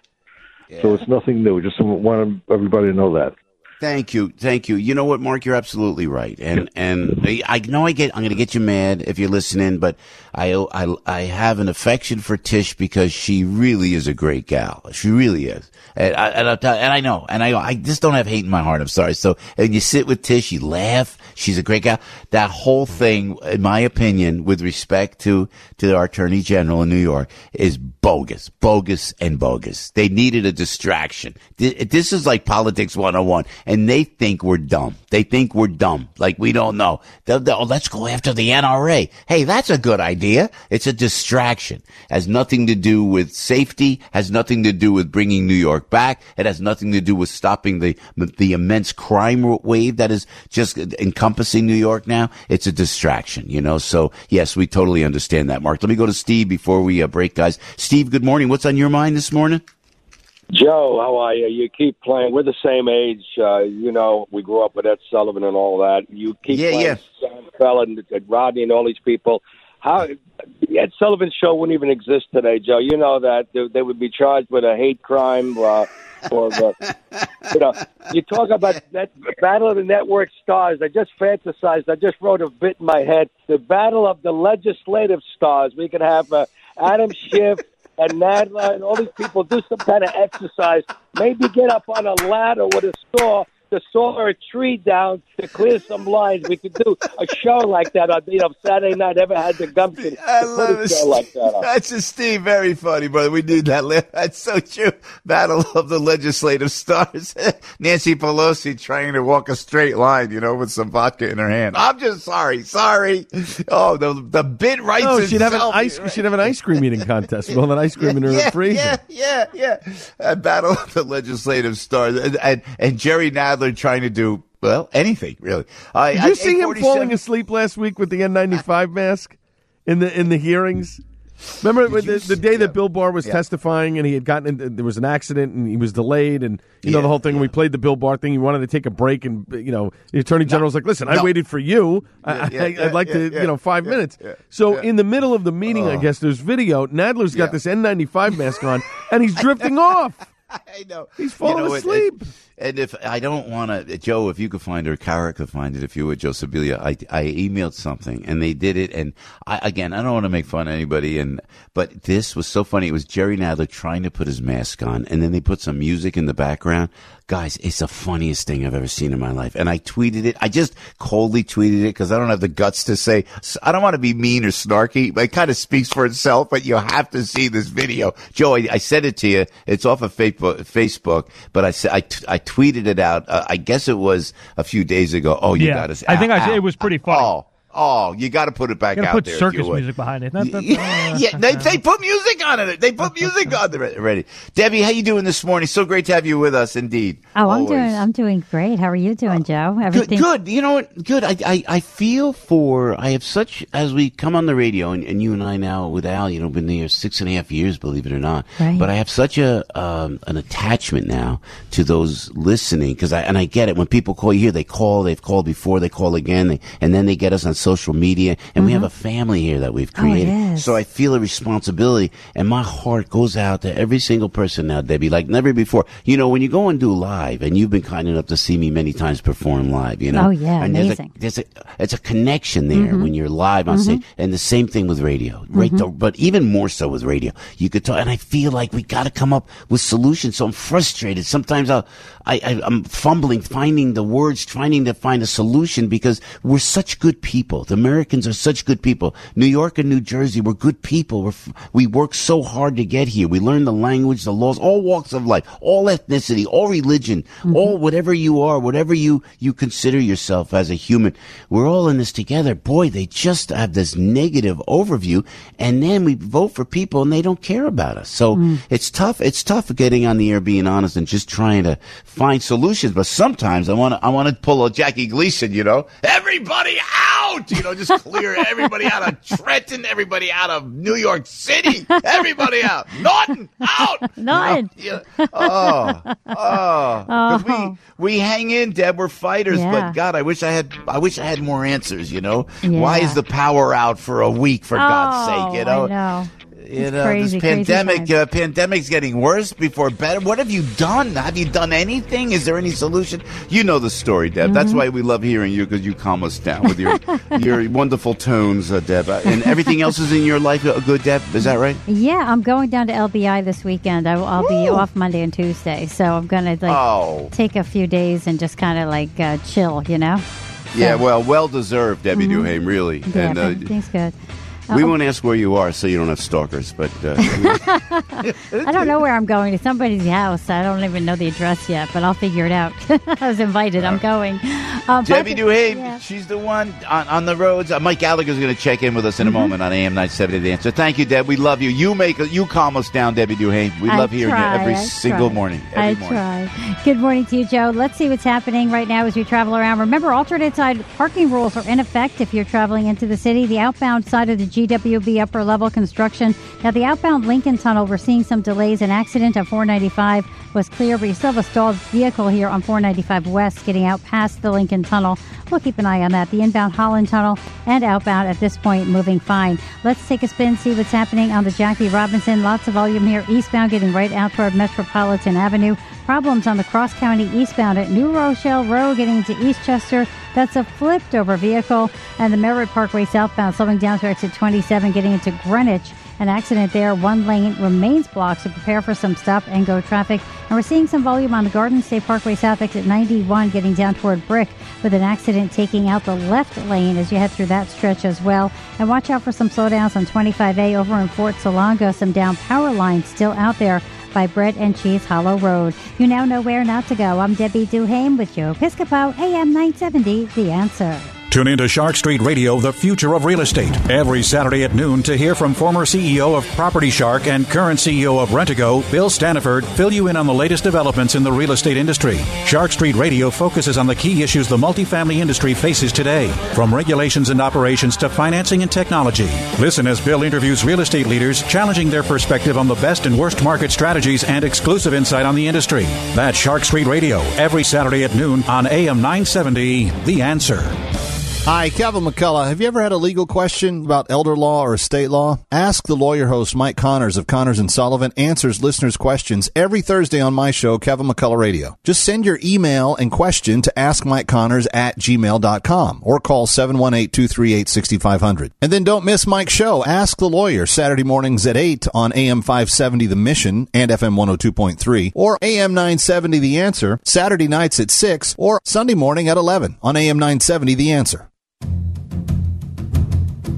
So it's nothing new. Just want everybody to know that. Thank you, thank you. You know what, Mark? You're absolutely right, and and I know I get I'm going to get you mad if you're listening, but I I I have an affection for Tish because she really is a great gal. She really is, and I and, I'll tell, and I know, and I I just don't have hate in my heart. I'm sorry. So and you sit with Tish, you laugh. She's a great gal. That whole thing, in my opinion, with respect to to our Attorney General in New York, is bogus, bogus, and bogus. They needed a distraction. This is like politics one oh one. And they think we're dumb. They think we're dumb. Like we don't know. They'll, they'll, oh, let's go after the N R A. Hey, that's a good idea. It's a distraction. Has nothing to do with safety. Has nothing to do with bringing New York back. It has nothing to do with stopping the the immense crime wave that is just encompassing New York now. It's a distraction, you know. So yes, we totally understand that, Mark. Let me go to Steve before we uh, break, guys. Steve, good morning. What's on your mind this morning? Joe, how are you? You keep playing. We're the same age. Uh, you know, we grew up with Ed Sullivan and all that. You keep Yeah, playing yeah. Seinfeld and, and Rodney and all these people. How Ed Sullivan's show wouldn't even exist today, Joe. You know that they, they would be charged with a hate crime. Uh, or uh, you know, you talk about that Battle of the Network Stars. I just fantasized. I just wrote a bit in my head. The Battle of the Legislative Stars. We could have uh, Adam Schiff and Nadler and all these people do some kind of exercise. Maybe get up on a ladder with a saw to saw a tree down to clear some lines. We could do a show like that on, you know, Saturday night. Ever had the gumption I to love put a it. show like that on. That's just Steve. Very funny, brother. We need that. That's so true. Battle of the Legislative Stars. Nancy Pelosi trying to walk a straight line, you know, with some vodka in her hand. I'm just sorry. Sorry. Oh, the the bit writes No, she'd have an itself. ice. She'd have an ice cream eating contest with all that ice cream in her yeah, freezer. Yeah, yeah, yeah. Uh, Battle of the Legislative Stars. And, and, and Jerry Nadler trying to do, well, anything, really. Uh, Did you see him falling asleep last week with the N ninety-five mask in the in the hearings? Remember the, the day that Bill Barr was Yeah. testifying and he had gotten in, there was an accident and he was delayed and you know Yeah, the whole thing. We played the Bill Barr thing. He wanted to take a break and you know the Attorney General's like, "Listen, I No. waited for you. I, Yeah, I, yeah, I'd like yeah, to yeah, you know five yeah, minutes." yeah, so yeah. in the middle of the meeting, I Oh. guess there's video. Nadler's got Yeah. this N ninety-five mask on and he's drifting off. I know. He's falling You know, it- asleep. it- And if I don't want to, Joe, if you could find it, or Kara could find it, if you would, Joe Sibilia, I, I emailed something and they did it. And I, again, I don't want to make fun of anybody. And, but this was so funny. It was Jerry Nadler trying to put his mask on and then they put some music in the background. Guys, it's the funniest thing I've ever seen in my life. And I tweeted it. I just coldly tweeted it because I don't have the guts to say, I don't want to be mean or snarky, but it kind of speaks for itself, but you have to see this video. Joe, I, I sent it to you. It's off of Facebook, Facebook but I, I, t- I tweeted it out. Uh, I guess it was a few days ago. Oh, you yeah, got us. I think I, Ow. it was pretty funny. Oh. Oh, you got to put it back Gotta out put there. circus if you would. music behind it. Not the- yeah, they, they put music on it. They put music on it already. Debbie, how you doing this morning? So great to have you with us, indeed. Oh, I'm Always. doing. I'm doing great. How are you doing, Joe? Good, Everything good. You know what? Good. I, I, I feel for, I have such, as we come on the radio, and, and you and I now with Al, you know, been there six and a half years, believe it or not. Right. But I have such a, um, an attachment now to those listening, because I, and I get it. When people call you here, they call, they've called before, they call again, they, and then they get us on social media, and we have a family here that we've created. Oh, yes. So I feel a responsibility, and my heart goes out to every single person now, Debbie, like never before. You know, when you go and do live, and you've been kind enough to see me many times perform live, you know? Oh, yeah, and amazing. There's a, there's a, it's a connection there Mhm. when you're live on Mhm. stage, and the same thing with radio, right? Mhm. The- but even more so with radio. You could talk, and I feel like we got to come up with solutions. So I'm frustrated. Sometimes I'll, I, I, I'm fumbling, finding the words, trying to find a solution because we're such good people. The Americans are such good people. New York and New Jersey, we're good people. We're, f- we work so hard to get here. We learn the language, the laws, all walks of life, all ethnicity, all religion, all whatever you are, whatever you, you consider yourself as a human. We're all in this together. Boy, they just have this negative overview, and then we vote for people and they don't care about us. So it's tough. It's tough getting on the air, being honest, and just trying to find solutions. But sometimes I want to, I want to pull a Jackie Gleason, you know, everybody out, you know, just clear everybody out of Trenton, everybody out of New York City, everybody out, Norton out, Norton. You know? Yeah. Oh, oh, 'Cause Oh. we we hang in, Deb. We're fighters, Yeah. but God, I wish I had, I wish I had more answers. You know, why Yeah. is the power out for a week? For God's Oh, sake, you know. I know. You It's know, crazy, this crazy pandemic, times. uh, pandemic's getting worse before better. What have you done? Have you done anything? Is there any solution? You know the story, Deb. That's Mhm. why we love hearing you, because you calm us down with your your wonderful tones, uh, Deb. Uh, and everything else is in your life uh, good, Deb. Is that right? Yeah, I'm going down to L B I this weekend. I, I'll be off Monday and Tuesday, so I'm gonna like Oh. take a few days and just kind of like uh, chill, you know. Yeah, well, well deserved, Debbie Mhm. Duhame, really. Yeah, and uh, everything's good. we Uh, won't ask where you are, so you don't have stalkers. But uh, I don't know where I'm going, to somebody's house. I don't even know the address yet, but I'll figure it out. I was invited. I'm going. Um, Debbie but- Duhame, yeah. she's the one on, on the roads. Uh, Mike Gallagher's going to check in with us in a Mm-hmm. moment on A M nine seventy The Answer. Thank you, Deb. We love you. You make you calm us down, Debbie Duhame. We I love hearing try, you every I single try. morning. Every I morning. try. Good morning to you, Joe. Let's see what's happening right now as we travel around. Remember, alternate side parking rules are in effect if you're traveling into the city. The outbound side of the G W B upper level construction. Now, the outbound Lincoln Tunnel, we're seeing some delays. An accident on four ninety-five was clear, but you still have a stalled vehicle here on four ninety-five West getting out past the Lincoln Tunnel. We'll keep an eye on that. The inbound Holland Tunnel and outbound at this point moving fine. Let's take a spin, see what's happening on the Jackie Robinson. Lots of volume here. Eastbound getting right out toward Metropolitan Avenue. Problems on the Cross County eastbound at New Rochelle Road getting into Eastchester. That's a flipped over vehicle. And the Merritt Parkway southbound slowing down to exit twenty-seven getting into Greenwich. An accident there. One lane remains blocked, so prepare for some stop and go traffic. And we're seeing some volume on the Garden State Parkway south exit ninety-one getting down toward Brick with an accident taking out the left lane as you head through that stretch as well. And watch out for some slowdowns on twenty-five A over in Fort Salonga. Some down power lines still out there by Bread and Cheese Hollow Road. You now know where not to go. I'm Debbie Duhame with Joe Piscopo, A M nine seventy, The Answer. Tune into Shark Street Radio, the future of real estate, every Saturday at noon to hear from former C E O of Property Shark and current C E O of Rent-A-Go, Bill Staniford, fill you in on the latest developments in the real estate industry. Shark Street Radio focuses on the key issues the multifamily industry faces today, from regulations and operations to financing and technology. Listen as Bill interviews real estate leaders, challenging their perspective on the best and worst market strategies and exclusive insight on the industry. That's Shark Street Radio, every Saturday at noon on A M nine seventy, The Answer. Hi, Kevin McCullough. Have you ever had a legal question about elder law or estate law? Ask the lawyer host Mike Connors of Connors and Sullivan answers listeners' questions every Thursday on my show, Kevin McCullough Radio. Just send your email and question to askmikeconnors at gmail dot com or call seven one eight, two three eight, six five zero zero. And then don't miss Mike's show, Ask the Lawyer, Saturday mornings at eight on A M five seventy The Mission and F M one oh two point three, or A M nine seventy The Answer, Saturday nights at six, or Sunday morning at eleven on A M nine seventy The Answer.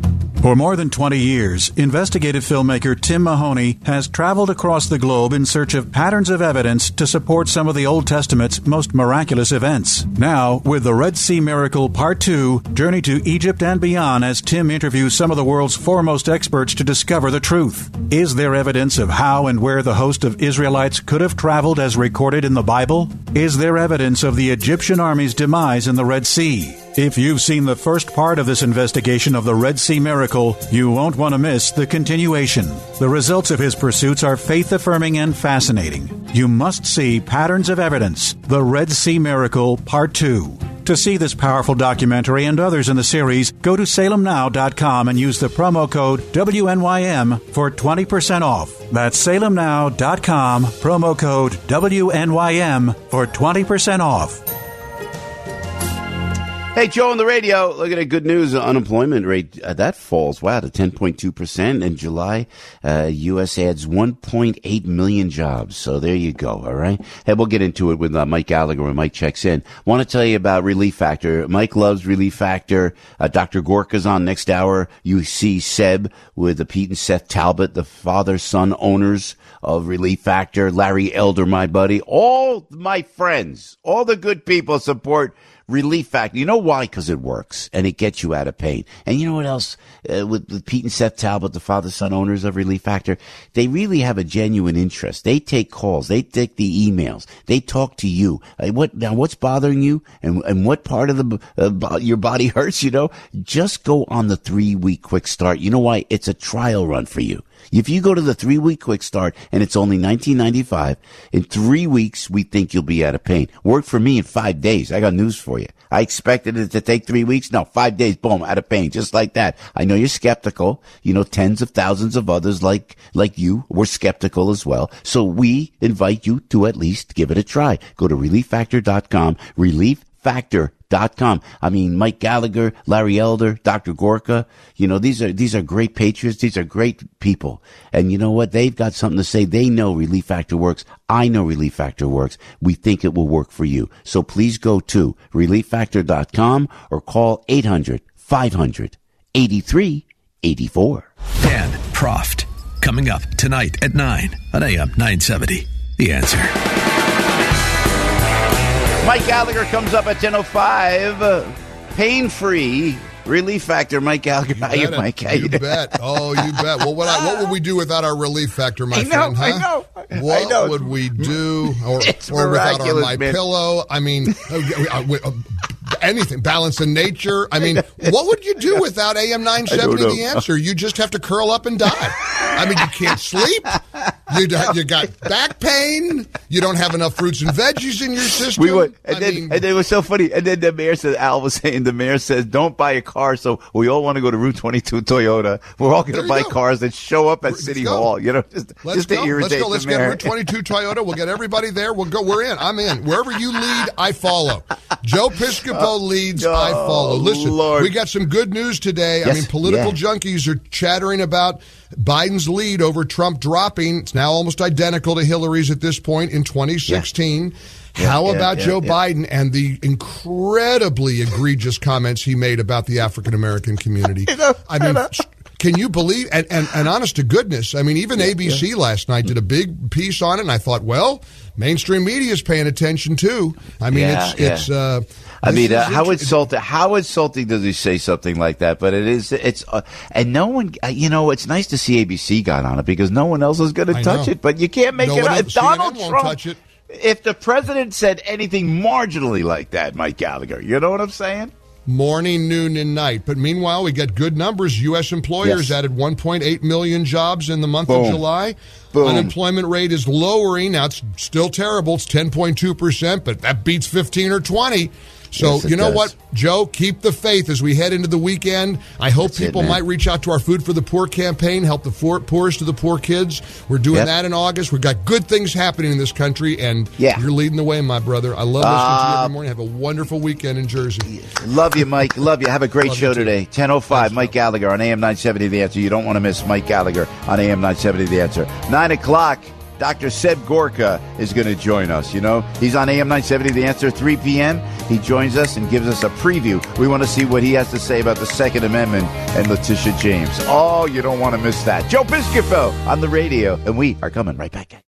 For more than twenty years, investigative filmmaker Tim Mahoney has traveled across the globe in search of patterns of evidence to support some of the Old Testament's most miraculous events. Now, with the Red Sea Miracle Part two, journey to Egypt and beyond as Tim interviews some of the world's foremost experts to discover the truth. Is there evidence of how and where the host of Israelites could have traveled as recorded in the Bible? Is there evidence of the Egyptian army's demise in the Red Sea? If you've seen the first part of this investigation of the Red Sea Miracle, you won't want to miss the continuation. The results of his pursuits are faith-affirming and fascinating. You must see Patterns of Evidence, The Red Sea Miracle, Part two. To see this powerful documentary and others in the series, go to salem now dot com and use the promo code W N Y M for twenty percent off. That's salem now dot com, promo code W N Y M for twenty percent off. Hey, Joe on the radio. Look at the good news. The unemployment rate, uh, that falls, wow, to ten point two percent. In July, uh, U S adds one point eight million jobs. So there you go, all right? Hey, we'll get into it with uh, Mike Gallagher when Mike checks in. Want to tell you about Relief Factor. Mike loves Relief Factor. Uh, Doctor Gorka's on next hour. You see Seb with the Pete and Seth Talbot, the father-son owners of Relief Factor. Larry Elder, my buddy. All my friends, all the good people support Relief Factor. You know why? Because it works, and it gets you out of pain. And you know what else? Uh, with, with Pete and Seth Talbot, the father-son owners of Relief Factor, they really have a genuine interest. They take calls. They take the emails. They talk to you. Uh, what now? What's bothering you? And and what part of the uh, your body hurts? You know, just go on the three-week quick start. You know why? It's a trial run for you. If you go to the three-week quick start and it's only nineteen ninety-five, in three weeks, we think you'll be out of pain. Worked for me in five days. I got news for you. I expected it to take three weeks. No, five days, boom, out of pain, just like that. I know you're skeptical. You know, tens of thousands of others like, like you were skeptical as well. So we invite you to at least give it a try. Go to relief factor dot com, relief factor dot com. I mean, Mike Gallagher, Larry Elder, Doctor Gorka, you know, these are, these are great patriots. These are great people. And you know what? They've got something to say. They know Relief Factor works. I know Relief Factor works. We think it will work for you. So please go to relief factor dot com or call eight hundred, five hundred, eighty-three eighty-four. Dan Proft, coming up tonight at nine on A M nine seventy. The Answer. Mike Gallagher comes up at ten oh five. Uh, pain-free Relief Factor. Mike Gallagher. How you, Mike? How You, you bet. Oh, you bet. Well, what, I, what would we do without our Relief Factor, my I know, friend? Huh? I know. What I know. would we do? Or, It's or without our miraculous, My man. Pillow? I mean, uh, uh, uh, anything. Balance in nature. I mean, what would you do without A M nine seventy? know. The Answer. You just have to curl up and die. I mean, you can't sleep. You you got back pain. You don't have enough fruits and veggies in your system. We would, and I then mean, and it was so funny. And then the mayor said, Al was saying, the mayor says, "Don't buy a car." So we all want to go to Route twenty-two Toyota. We're all going There to you buy go. cars that show up at Let's City go. Hall. You know, just Let's just to go. irritate Let's go. Let's the get mayor. Route twenty-two Toyota. We'll get everybody there. We'll go. We're in. I'm in. Wherever you lead, I follow. Joe Piscopo leads. I follow. Listen, Lord. we got some good news today. I Yes, mean, political yeah. junkies are chattering about Biden's lead over Trump dropping. It's now almost identical to Hillary's at this point in twenty sixteen. Yeah, How yeah, about yeah, Joe yeah. Biden and the incredibly egregious comments he made about the African American community? I mean, can you believe? And, and, and honest to goodness, I mean, even A B C last night did a big piece on it, and I thought, well, mainstream media is paying attention too. I mean, Yeah, it's yeah. it's. Uh, I this mean, uh, is how inter- insulting! How insulting does he say something like that? But it is, it's, uh, and no one, uh, you know, it's nice to see A B C got on it because no one else is going to I touch know. it. But you can't make No it one up. else- If C N N Donald won't Trump, touch it. if the president said anything marginally like that, Mike Gallagher, you know what I'm saying? Morning, noon, and night. But meanwhile, we get good numbers. U S employers Yes. added one point eight million jobs in the month Boom. of July. Boom. Unemployment rate is lowering. Now, it's still terrible. It's ten point two percent, but that beats fifteen or twenty. So, Yes, it you know does. what, Joe? Keep the faith as we head into the weekend. I hope That's it, people man. might reach out to our Food for the Poor campaign, help the poor, poorest of the poor kids. We're doing Yep. that in August. We've got good things happening in this country, and Yeah. you're leading the way, my brother. I love listening to you Uh, every morning. Have a wonderful weekend in Jersey. Love you, Mike. Love you. Have a great Love show you too. today. ten oh five, Mike Gallagher on A M nine seventy The Answer. You don't want to miss Mike Gallagher on A M nine seventy The Answer. nine o'clock, Doctor Seb Gorka is going to join us. You know, he's on A M nine seventy The Answer, three p.m. he joins us and gives us a preview. We want to see what he has to say about the Second Amendment and Letitia James. Oh, you don't want to miss that. Joe Piscopo on the radio, and we are coming right back.